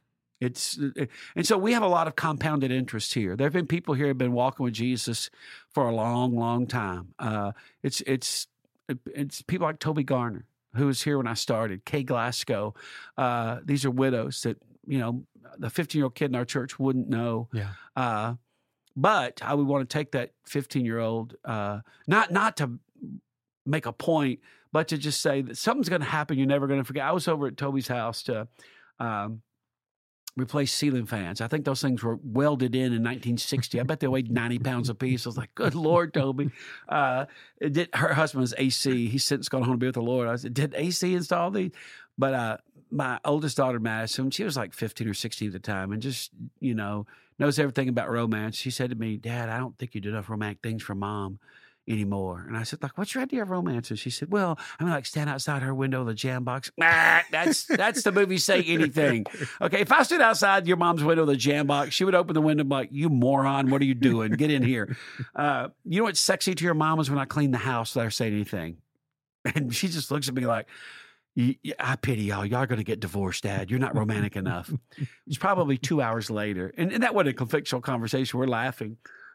so we have a lot of compounded interest here. There have been people here who have been walking with Jesus for a long, long time. It's people like Toby Garner, who was here when I started, Kay Glasgow. These are widows that, the 15-year-old kid in our church wouldn't know. Yeah. But I would want to take that 15-year-old, not to make a point, but to just say that something's going to happen you're never going to forget. I was over at Toby's house replace ceiling fans. I think those things were welded in 1960. I bet they weighed 90 pounds apiece. I was like, good Lord, Toby. Her husband was AC. He's since gone home to be with the Lord. I said, did AC install these? But my oldest daughter, Madison, she was like 15 or 16 at the time and just, knows everything about romance. She said to me, Dad, I don't think you do enough romantic things for Mom anymore. And I said, like, what's your idea of romance? And she said, well, I mean, like stand outside her window with a jam box. That's the movie Say Anything. Okay, if I stood outside your mom's window with a jam box, she would open the window and be like, you moron, what are you doing? Get in here. You know what's sexy to your mom is when I clean the house without her saying anything. And she just looks at me like, I pity y'all. Y'all are going to get divorced, Dad. You're not romantic enough. It's probably 2 hours later. And that wasn't a conflictual conversation. We're laughing.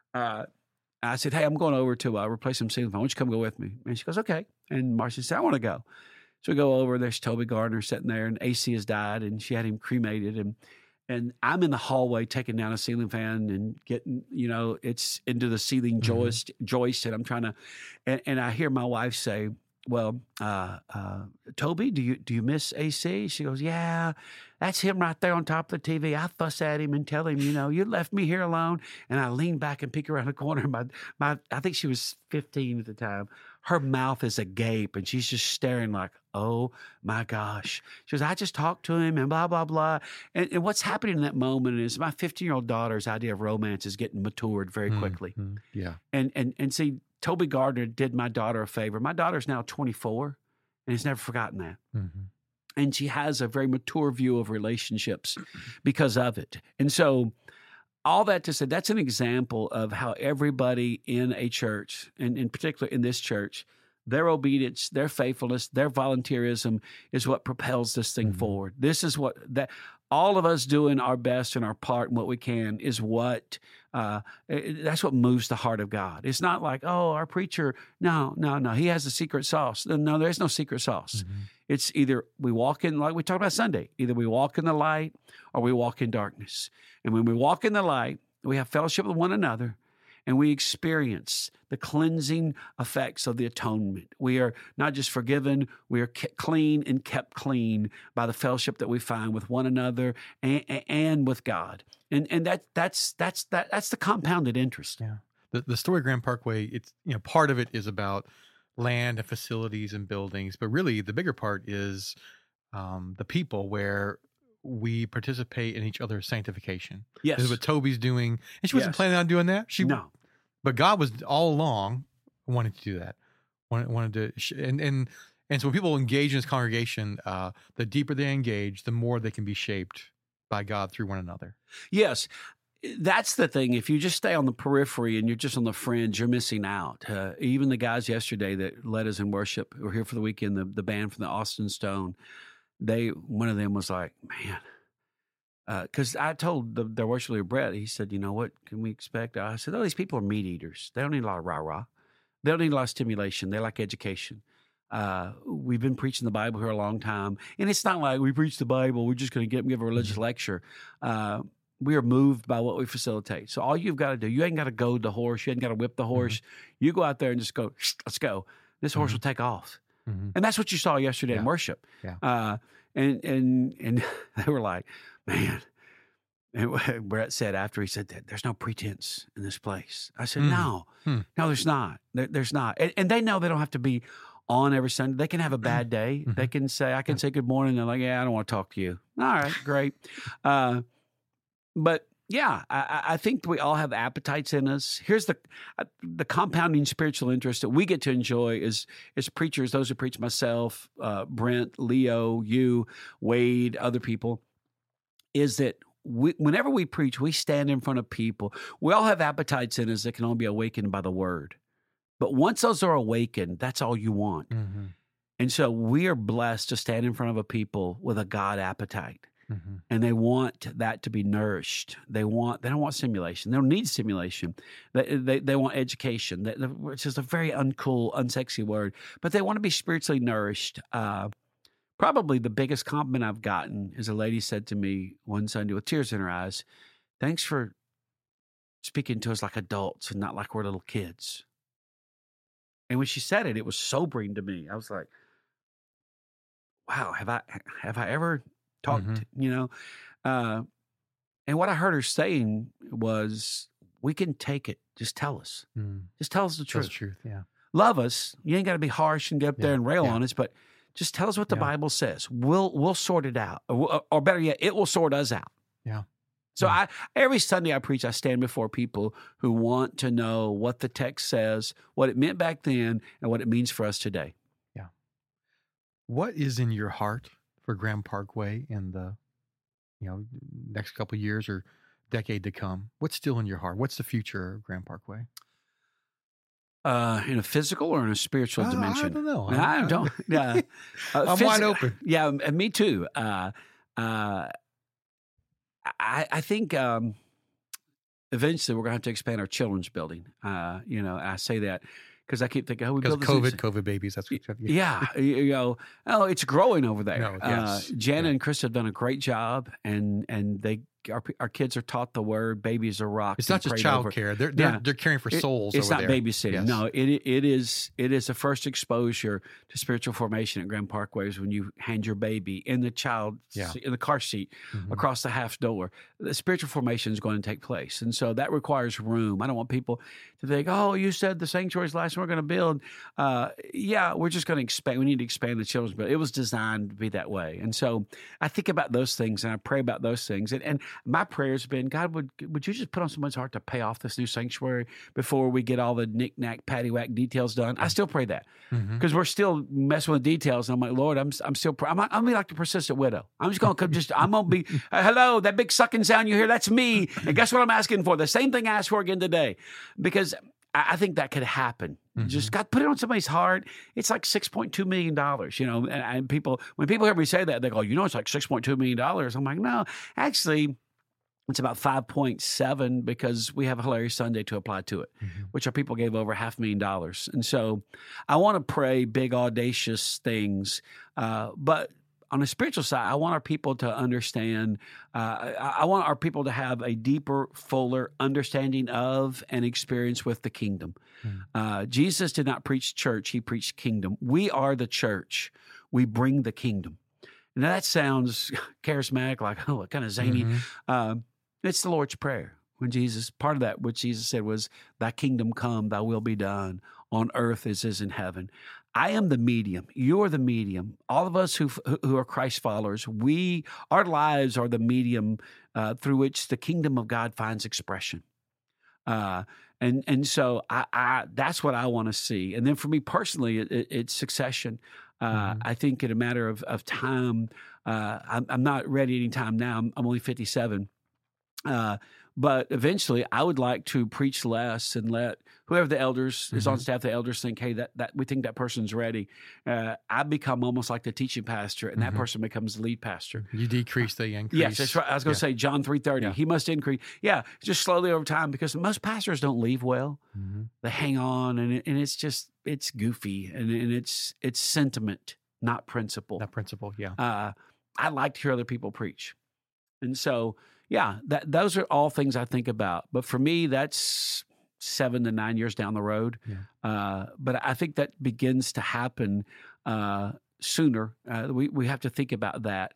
I said, hey, I'm going over to replace some ceiling fan. Why don't you come go with me? And she goes, okay. And Marcia said, I want to go. So we go over. There's Toby Gardner sitting there, and AC has died, and she had him cremated. And I'm in the hallway taking down a ceiling fan and getting, it's into the ceiling joist, and I'm trying to, and I hear my wife say, well, Toby, do you miss AC? She goes, yeah, that's him right there on top of the TV. I fuss at him and tell him, you left me here alone. And I lean back and peek around the corner. I think she was 15 at the time. Her mouth is agape and she's just staring like, oh my gosh. She goes, I just talked to him and blah, blah, blah. And what's happening in that moment is my 15-year-old daughter's idea of romance is getting matured very quickly. Yeah. And see, Toby Gardner did my daughter a favor. My daughter's now 24 and has never forgotten that. Mm-hmm. And she has a very mature view of relationships because of it. And so all that to say, that's an example of how everybody in a church, and in particular in this church, their obedience, their faithfulness, their volunteerism is what propels this thing forward. This is what that all of us doing our best and our part and what we can is what that's what moves the heart of God. It's not like, oh, our preacher, no, he has a secret sauce. No, there's no secret sauce. It's either we walk in, like we talked about Sunday, either we walk in the light or we walk in darkness. And when we walk in the light, we have fellowship with one another, and we experience the cleansing effects of the atonement. We are not just forgiven, we are clean and kept clean by the fellowship that we find with one another and with God. And that's the compounded interest. Yeah. The story of Grand Parkway, it's part of it is about land and facilities and buildings, but really the bigger part is the people where we participate in each other's sanctification. Yes. This is what Toby's doing. And she wasn't planning on doing that. No. But God was all along wanting to do that. Wanted to, and so when people engage in this congregation, the deeper they engage, the more they can be shaped by God through one another. Yes. That's the thing. If you just stay on the periphery and you're just on the fringe, you're missing out. Even the guys yesterday that led us in worship were here for the weekend, the band from the Austin Stone, one of them was like, man, because I told their worship leader, Brett, he said, you know, what can we expect? I said, oh, these people are meat eaters. They don't need a lot of rah-rah. They don't need a lot of stimulation. They like education. We've been preaching the Bible here a long time. And it's not like we preach the Bible, we're just going to give a religious lecture. We are moved by what we facilitate. So all you've got to do, you ain't got to goad the horse. You ain't got to whip the horse. You go out there and just go, let's go. This horse will take off. And that's what you saw yesterday in worship. Yeah. And they were like, man. And Brett said after, he said, there's no pretense in this place. I said, no, there's not. There's not. And they know they don't have to be on every Sunday. They can have a bad day. They can say, I can say good morning. They're like, yeah, I don't want to talk to you. All right, great. But yeah, I think we all have appetites in us. Here's the compounding spiritual interest that we get to enjoy as preachers, those who preach, myself, Brent, Leo, you, Wade, other people, is that whenever we preach, we stand in front of people. We all have appetites in us that can only be awakened by the word. But once those are awakened, that's all you want. And so we are blessed to stand in front of a people with a God appetite. And they want that to be nourished. They don't want stimulation. They don't need stimulation. They want education, which is a very uncool, unsexy word. But they want to be spiritually nourished. Probably the biggest compliment I've gotten is a lady said to me one Sunday with tears in her eyes, thanks for speaking to us like adults and not like we're little kids. And when she said it, it was sobering to me. I was like, wow, have I ever talked, And what I heard her saying was, we can take it. Just tell us. Just tell us the truth. That's the truth, yeah. Love us. You ain't got to be harsh and get up there and rail on us, but just tell us what the Bible says. We'll sort it out. Or better yet, it will sort us out. Yeah. So every Sunday I preach, I stand before people who want to know what the text says, what it meant back then, and what it means for us today. Yeah. What is in your heart for Grand Parkway in the next couple of years or decade to come? What's still in your heart? What's the future of Grand Parkway? In a physical or in a spiritual dimension? I don't know. I don't. Yeah, I'm wide open. Yeah, me too. I think eventually we're going to have to expand our children's building. I say that because I keep thinking, because COVID babies. That's what. Yeah, it's growing over there. No, yes. Jana and Chris have done a great job, and our kids are taught the word. Babies are rocked. It's not just child care. They're caring for souls. It's over not there. babysitting. Yes. No, it is the first exposure to spiritual formation at Grand Parkway is when you hand your baby in the in the car seat across the half door. The spiritual formation is going to take place, and so that requires room. I don't want people to think, "Oh, you said the sanctuary's the last one we're going to build." We're just going to expand. We need to expand the children's building. It was designed to be that way, and so I think about those things and I pray about those things, and my prayer has been, God, would you just put on someone's heart to pay off this new sanctuary before we get all the knick-knack, paddywhack details done? I still pray that because we're still messing with details. And I'm like, Lord, I'm still, I'm going to be like the persistent widow. I'm just going to I'm going to be, hello, that big sucking sound you hear, that's me. And guess what I'm asking for? The same thing I asked for again today, because I think that could happen. Just God put it on somebody's heart. It's like $6.2 million, and people, when people hear me say that, they go, it's like $6.2 million. I'm like, no, actually, it's about 5.7 because we have a Hilarious Sunday to apply to it, which our people gave over $500,000. And so I want to pray big, audacious things. But on the spiritual side, I want our people to understand, I want our people to have a deeper, fuller understanding of and experience with the kingdom. Jesus did not preach church. He preached kingdom. We are the church. We bring the kingdom. Now that sounds charismatic, like, kind of zany. It's the Lord's Prayer. Part of that, what Jesus said was, thy kingdom come, thy will be done on earth as is in heaven. I am the medium. You're the medium. All of us who are Christ followers, our lives are the medium through which the kingdom of God finds expression. And so that's what I want to see. And then for me personally, it's succession. I think in a matter of time, I'm not ready any time now. I'm only 57. But eventually I would like to preach less and let whoever the elders is on staff, the elders think, hey, that we think that person's ready. I become almost like the teaching pastor, and that person becomes the lead pastor. You decrease, they increase. Yes, that's right. I was going to say John 3:30. He must increase. Yeah, just slowly over time, because most pastors don't leave well. They hang on, and it's goofy, and it's sentiment, not principle. Not principle, yeah. I like to hear other people preach. And so, yeah, those are all things I think about. But for me, that's 7 to 9 years down the road. But I think that begins to happen sooner. We have to think about that.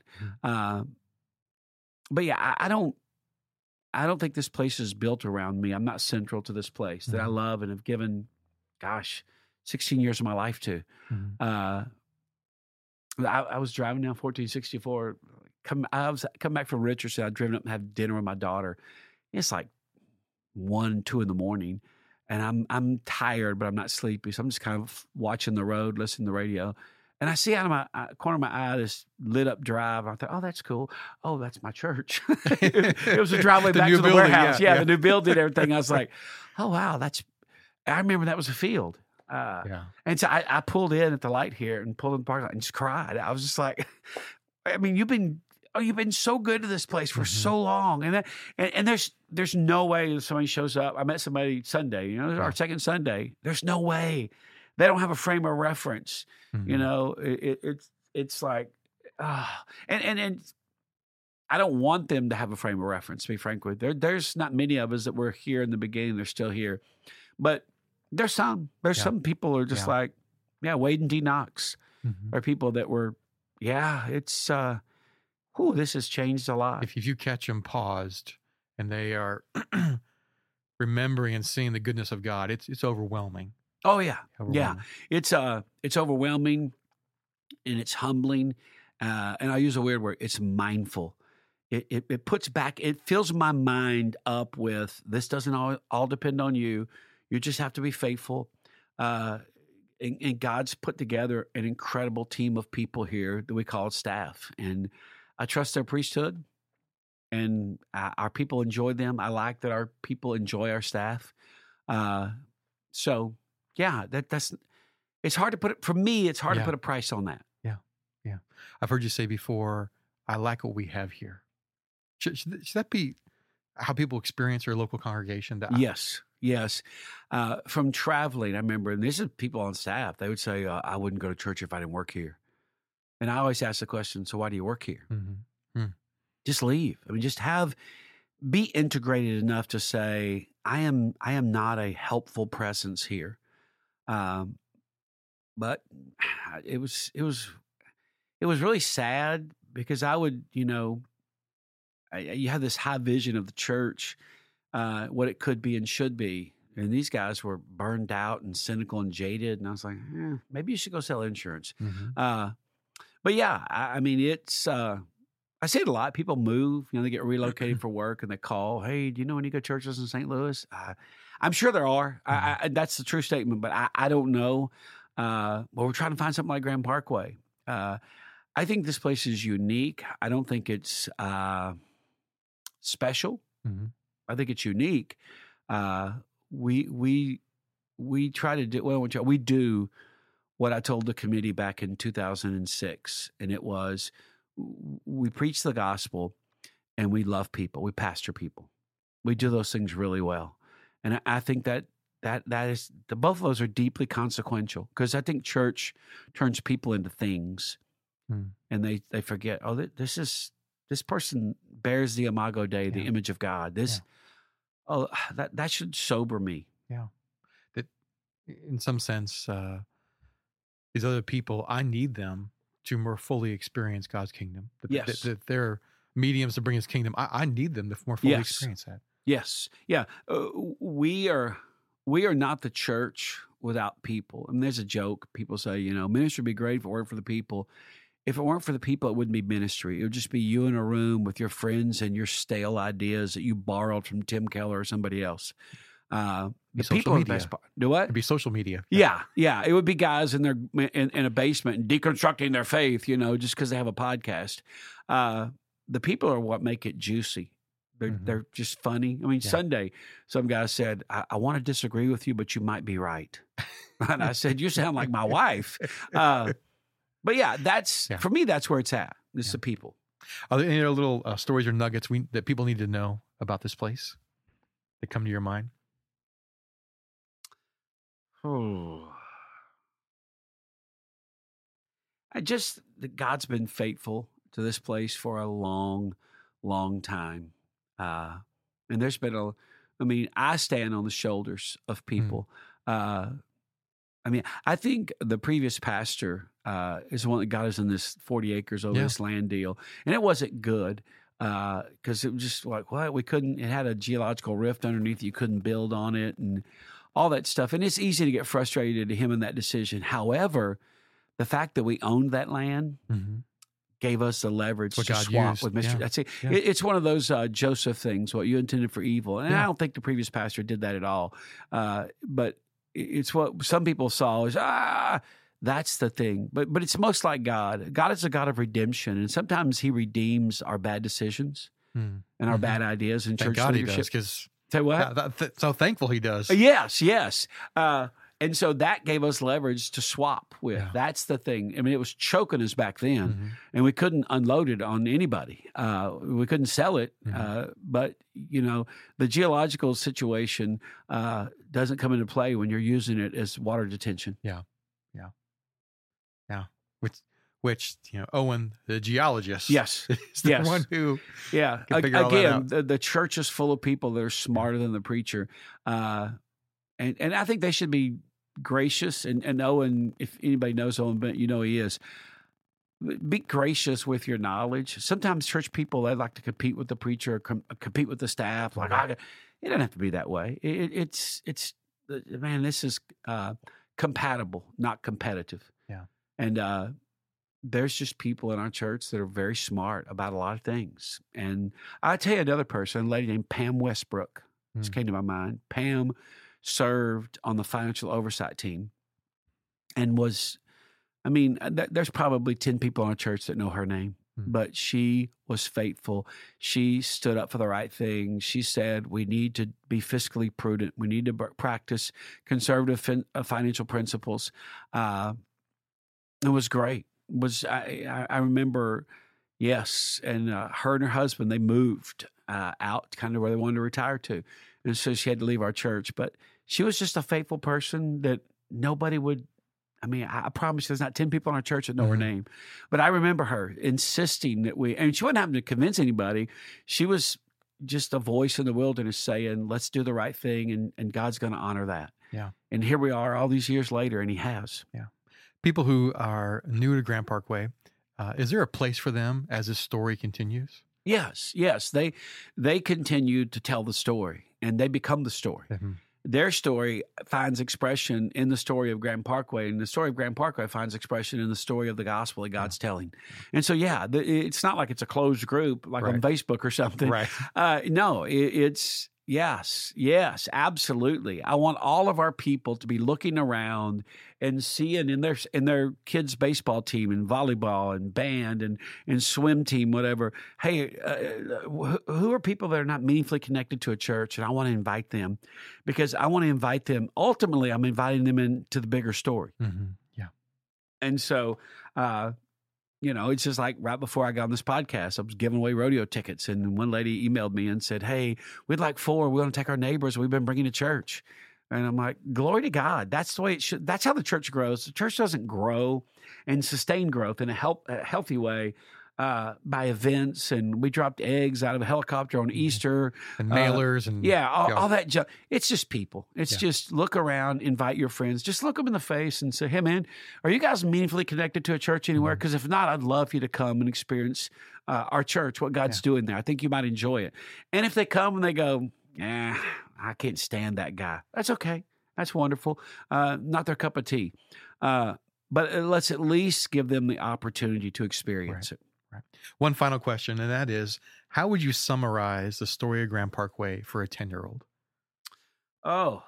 But yeah, I don't think this place is built around me. I'm not central to this place that I love and have given, 16 years of my life to. I was driving down 1464. I was come back from Richardson. I'd driven up and had dinner with my daughter. It's like 1, 2 in the morning, and I'm tired, but I'm not sleepy. So I'm just kind of watching the road, listening to the radio, and I see out of my corner of my eye this lit up drive. I thought, oh, that's cool. Oh, that's my church. It was a driveway back to the building, warehouse. Yeah, the new building, and everything. I was like, oh wow, I remember that was a field. And so I pulled in at the light here and pulled in the parking lot and just cried. I was just like, I mean, you've been so good to this place for so long, and there's no way that somebody shows up. I met somebody Sunday, our second Sunday. There's no way they don't have a frame of reference. It's like, and I don't want them to have a frame of reference. To be frank with you, there's not many of us that were here in the beginning. They're still here, but there's some people are just like, Wade and D Knox are people that were, it's. whew, this has changed a lot. If you catch them paused and they are remembering and seeing the goodness of God, it's overwhelming. Oh yeah. Overwhelming. Yeah. It's overwhelming and it's humbling. And I use a weird word. It's mindful. It puts back, it fills my mind up with, this doesn't all depend on you. You just have to be faithful. And God's put together an incredible team of people here that we call staff. And I trust their priesthood, and our people enjoy them. I like that our people enjoy our staff. So yeah, that's, it's hard to put it, for me, it's hard to put a price on that. Yeah. Yeah. I've heard you say before, I like what we have here. Should that be how people experience your local congregation? Yes. From traveling, I remember, and this is people on staff, they would say, I wouldn't go to church if I didn't work here. And I always ask the question, so why do you work here? Mm-hmm. Just leave. I mean, just be integrated enough to say, I am not a helpful presence here. But it was really sad because I would, you have this high vision of the church, what it could be and should be. And these guys were burned out and cynical and jaded. And I was like, maybe you should go sell insurance. Mm-hmm. But yeah, I mean, it's, I see it a lot. People move, they get relocated for work and they call, hey, do you know any good churches in St. Louis? I'm sure there are. Mm-hmm. That's the true statement, but I don't know. But we're trying to find something like Grand Parkway. I think this place is unique. I don't think it's special. Mm-hmm. I think it's unique. We try to do, we do what I told the committee back in 2006, and it was, we preach the gospel and we love people. We pastor people. We do those things really well. And I think that is, both of those are deeply consequential, because I think church turns people into things, and they forget, this person bears the Imago Dei, the image of God. That should sober me. Yeah. That in some sense, these other people, I need them to more fully experience God's kingdom. That they're mediums to bring his kingdom. I need them to more fully experience that. Yes. Yeah. We are not the church without people. I mean, there's a joke. People say, ministry would be great if it weren't for the people. If it weren't for the people, it wouldn't be ministry. It would just be you in a room with your friends and your stale ideas that you borrowed from Tim Keller or somebody else. The people are the best part. Do what? It'd be social media. Yeah. It would be guys in a basement and deconstructing their faith, just because they have a podcast. The people are what make it juicy. They're just funny. I mean, Sunday, some guy said, I want to disagree with you, but you might be right. And I said, you sound like my wife. But yeah, for me, that's where it's at. This is the people. Are there any other little stories or nuggets that people need to know about this place that come to your mind? Oh, that God's been faithful to this place for a long, long time. And there's been I stand on the shoulders of people. I think the previous pastor is the one that got us in this 40 acres over this land deal. And it wasn't good because it was just like, what? We couldn't, it had a geological rift underneath. You couldn't build on it and all that stuff. And it's easy to get frustrated to him in that decision. However, the fact that we owned that land gave us the leverage to swap with Mr. That's it. Yeah. It's one of those Joseph things, what you intended for evil. And I don't think the previous pastor did that at all. But it's what some people saw is, that's the thing. But it's most like God. God is a God of redemption. And sometimes he redeems our bad decisions and our bad ideas in church God leadership. He does, because say what? So thankful he does. Yes. And so that gave us leverage to swap with. Yeah. That's the thing. I mean, it was choking us back then, and we couldn't unload it on anybody. We couldn't sell it. But, the geological situation doesn't come into play when you're using it as water detention. Yeah. Which Owen, the geologist, is the one who can figure all that out. The church is full of people that are smarter than the preacher. And I think they should be gracious, and Owen, if anybody knows Owen, but he is. be gracious with your knowledge. Sometimes church people, they like to compete with the preacher, or compete with the staff. Like, it doesn't have to be that way. It's man, this is compatible, not competitive. Yeah. And there's just people in our church that are very smart about a lot of things. And I'll tell you another person, a lady named Pam Westbrook. This came to my mind. Pam served on the financial oversight team and there's probably 10 people in our church that know her name, but she was faithful. She stood up for the right thing. She said, we need to be fiscally prudent. We need to practice conservative financial principles. It was great. I remember, yes, and her and her husband, they moved out kind of where they wanted to retire to. And so she had to leave our church. But she was just a faithful person that nobody would, I promise there's not 10 people in our church that know her name. But I remember her insisting that and she wasn't having to convince anybody. She was just a voice in the wilderness saying, let's do the right thing, and God's going to honor that. Yeah. And here we are all these years later, and he has. Yeah. People who are new to Grand Parkway, is there a place for them as this story continues? Yes. They continue to tell the story, and they become the story. Mm-hmm. Their story finds expression in the story of Grand Parkway, and the story of Grand Parkway finds expression in the story of the gospel that God's telling. And so, it's not like it's a closed group like on Facebook or something. Right. No, it's yes, absolutely. I want all of our people to be looking around and seeing in their kids' baseball team and volleyball and band and swim team, whatever. Hey, who are people that are not meaningfully connected to a church? And I want to invite them because I want to invite them. Ultimately, I'm inviting them into the bigger story. Mm-hmm. Yeah. And so, it's just like right before I got on this podcast, I was giving away rodeo tickets. And one lady emailed me and said, hey, we'd like 4. We're going to take our neighbors. We've been bringing to church. And I'm like, glory to God. That's the way it should. That's how the church grows. The church doesn't grow and sustain growth in a healthy way by events. And we dropped eggs out of a helicopter on Easter. And mailers. All that junk. It's just people. It's just look around, invite your friends. Just look them in the face and say, hey, man, are you guys meaningfully connected to a church anywhere? Because if not, I'd love for you to come and experience our church, what God's doing there. I think you might enjoy it. And if they come and they go, I can't stand that guy. That's okay. That's wonderful. Not their cup of tea. But let's at least give them the opportunity to experience it. Right. One final question, and that is, how would you summarize the story of Grand Parkway for a 10-year-old? Oh.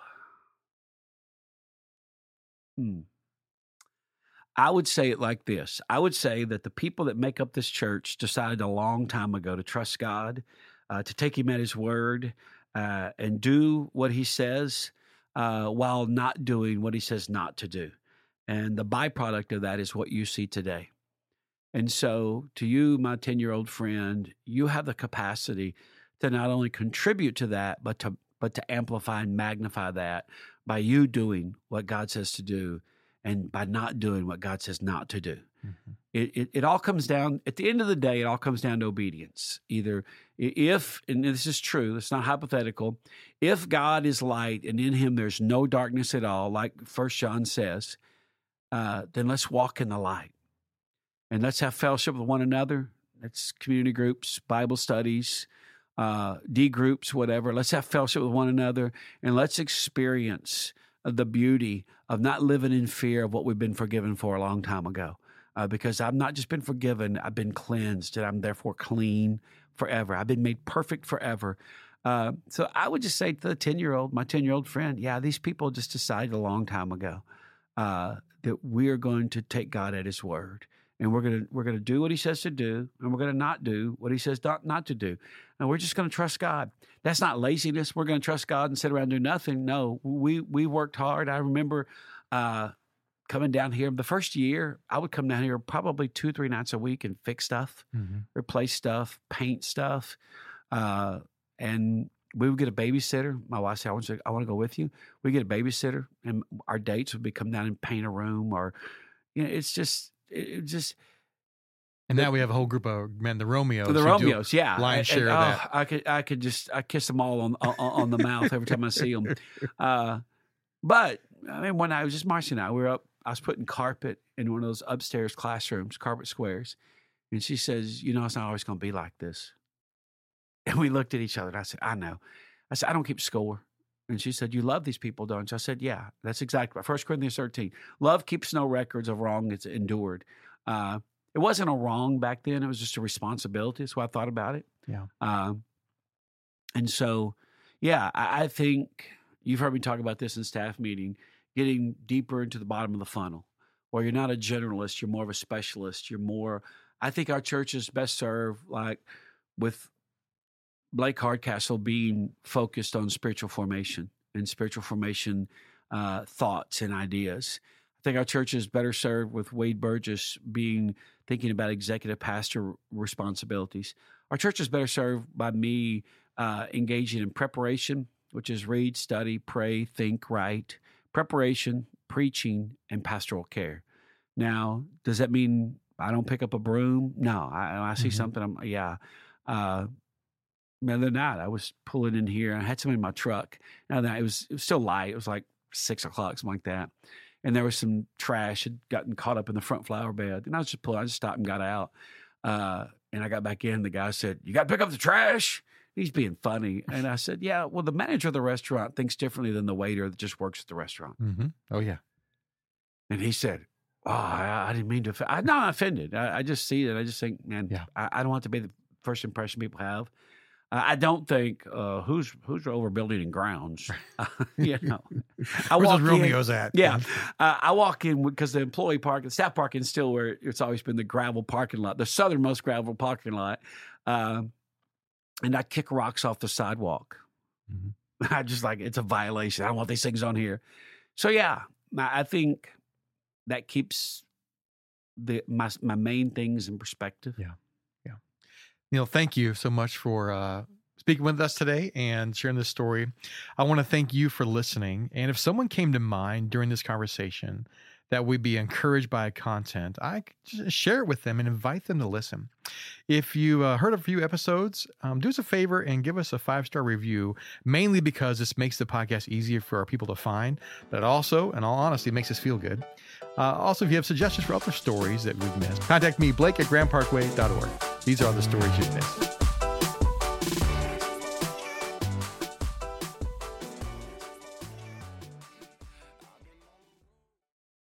I would say it like this. I would say that the people that make up this church decided a long time ago to trust God, to take him at his word, and do what he says while not doing what he says not to do. And the byproduct of that is what you see today. And so to you, my 10-year-old friend, you have the capacity to not only contribute to that, but to amplify and magnify that by you doing what God says to do and by not doing what God says not to do. Mm-hmm. It all comes down, at the end of the day, it all comes down to obedience. Either if, and this is true, it's not hypothetical, if God is light and in him there's no darkness at all, like 1 John says, then let's walk in the light. And let's have fellowship with one another. That's community groups, Bible studies, D groups, whatever. Let's have fellowship with one another, and let's experience the beauty of not living in fear of what we've been forgiven for a long time ago. Because I've not just been forgiven, I've been cleansed, and I'm therefore clean forever. I've been made perfect forever. So I would just say to the 10-year-old, my 10-year-old friend, these people just decided a long time ago that we're going to take God at his word. And we're gonna do what he says to do, and we're gonna not do what he says not to do. And we're just gonna trust God. That's not laziness. We're gonna trust God and sit around and do nothing. No, we worked hard. I remember coming down here the first year. I would come down here probably 2-3 nights a week and fix stuff, replace stuff, paint stuff, and we would get a babysitter. My wife said, "I want to go with you." We get a babysitter, and our dates would be come down and paint a room, or it's just. And now we have a whole group of men, the Romeos. The Romeos, yeah. Lion's share of that. I kiss them all on the mouth every time I see them. But I mean, when I was just Marcy and I, we were up was putting carpet in one of those upstairs classrooms, carpet squares. And she says, it's not always going to be like this. And we looked at each other and I said, I know. I said, I don't keep score. And she said, you love these people, don't you? I said, yeah, that's exactly right. 1 Corinthians 13. Love keeps no records of wrong. It's endured. It wasn't a wrong back then. It was just a responsibility. That's why I thought about it. Yeah. And so, I think you've heard me talk about this in staff meeting, getting deeper into the bottom of the funnel, where you're not a generalist, you're more of a specialist. I think our church is best served like with Blake Hardcastle being focused on spiritual formation and spiritual formation thoughts and ideas. I think our church is better served with Wade Burgess thinking about executive pastor responsibilities. Our church is better served by me engaging in preparation, which is read, study, pray, think, write, preparation, preaching, and pastoral care. Now, does that mean I don't pick up a broom? No, I see something. The other night, I was pulling in here, and I had something in my truck. Now, it was still light. It was like 6 o'clock, something like that. And there was some trash had gotten caught up in the front flower bed. And I just stopped and got out. And I got back in. The guy said, you got to pick up the trash? He's being funny. And I said, yeah, well, the manager of the restaurant thinks differently than the waiter that just works at the restaurant. Mm-hmm. Oh, yeah. And he said, oh, I didn't mean to offend. I'm not offended. I just see it. I just think, man, I don't want to be the first impression people have. I don't think who's over building and grounds. I Where's those Romeos at? Yeah, I walk in because the staff parking is still where it's always been the gravel parking lot, the southernmost gravel parking lot, and I kick rocks off the sidewalk. Mm-hmm. I just it's a violation. I don't want these things on here. So I think that keeps my main things in perspective. Yeah. Neil, thank you so much for speaking with us today and sharing this story. I want to thank you for listening. And if someone came to mind during this conversation that would be encouraged by content, I just share it with them and invite them to listen. If you heard a few episodes, do us a favor and give us a 5-star review, mainly because this makes the podcast easier for our people to find, but also, in all honesty, makes us feel good. Also, if you have suggestions for other stories that we've missed, contact me, Blake at grandparkway.org. These are the stories you've missed.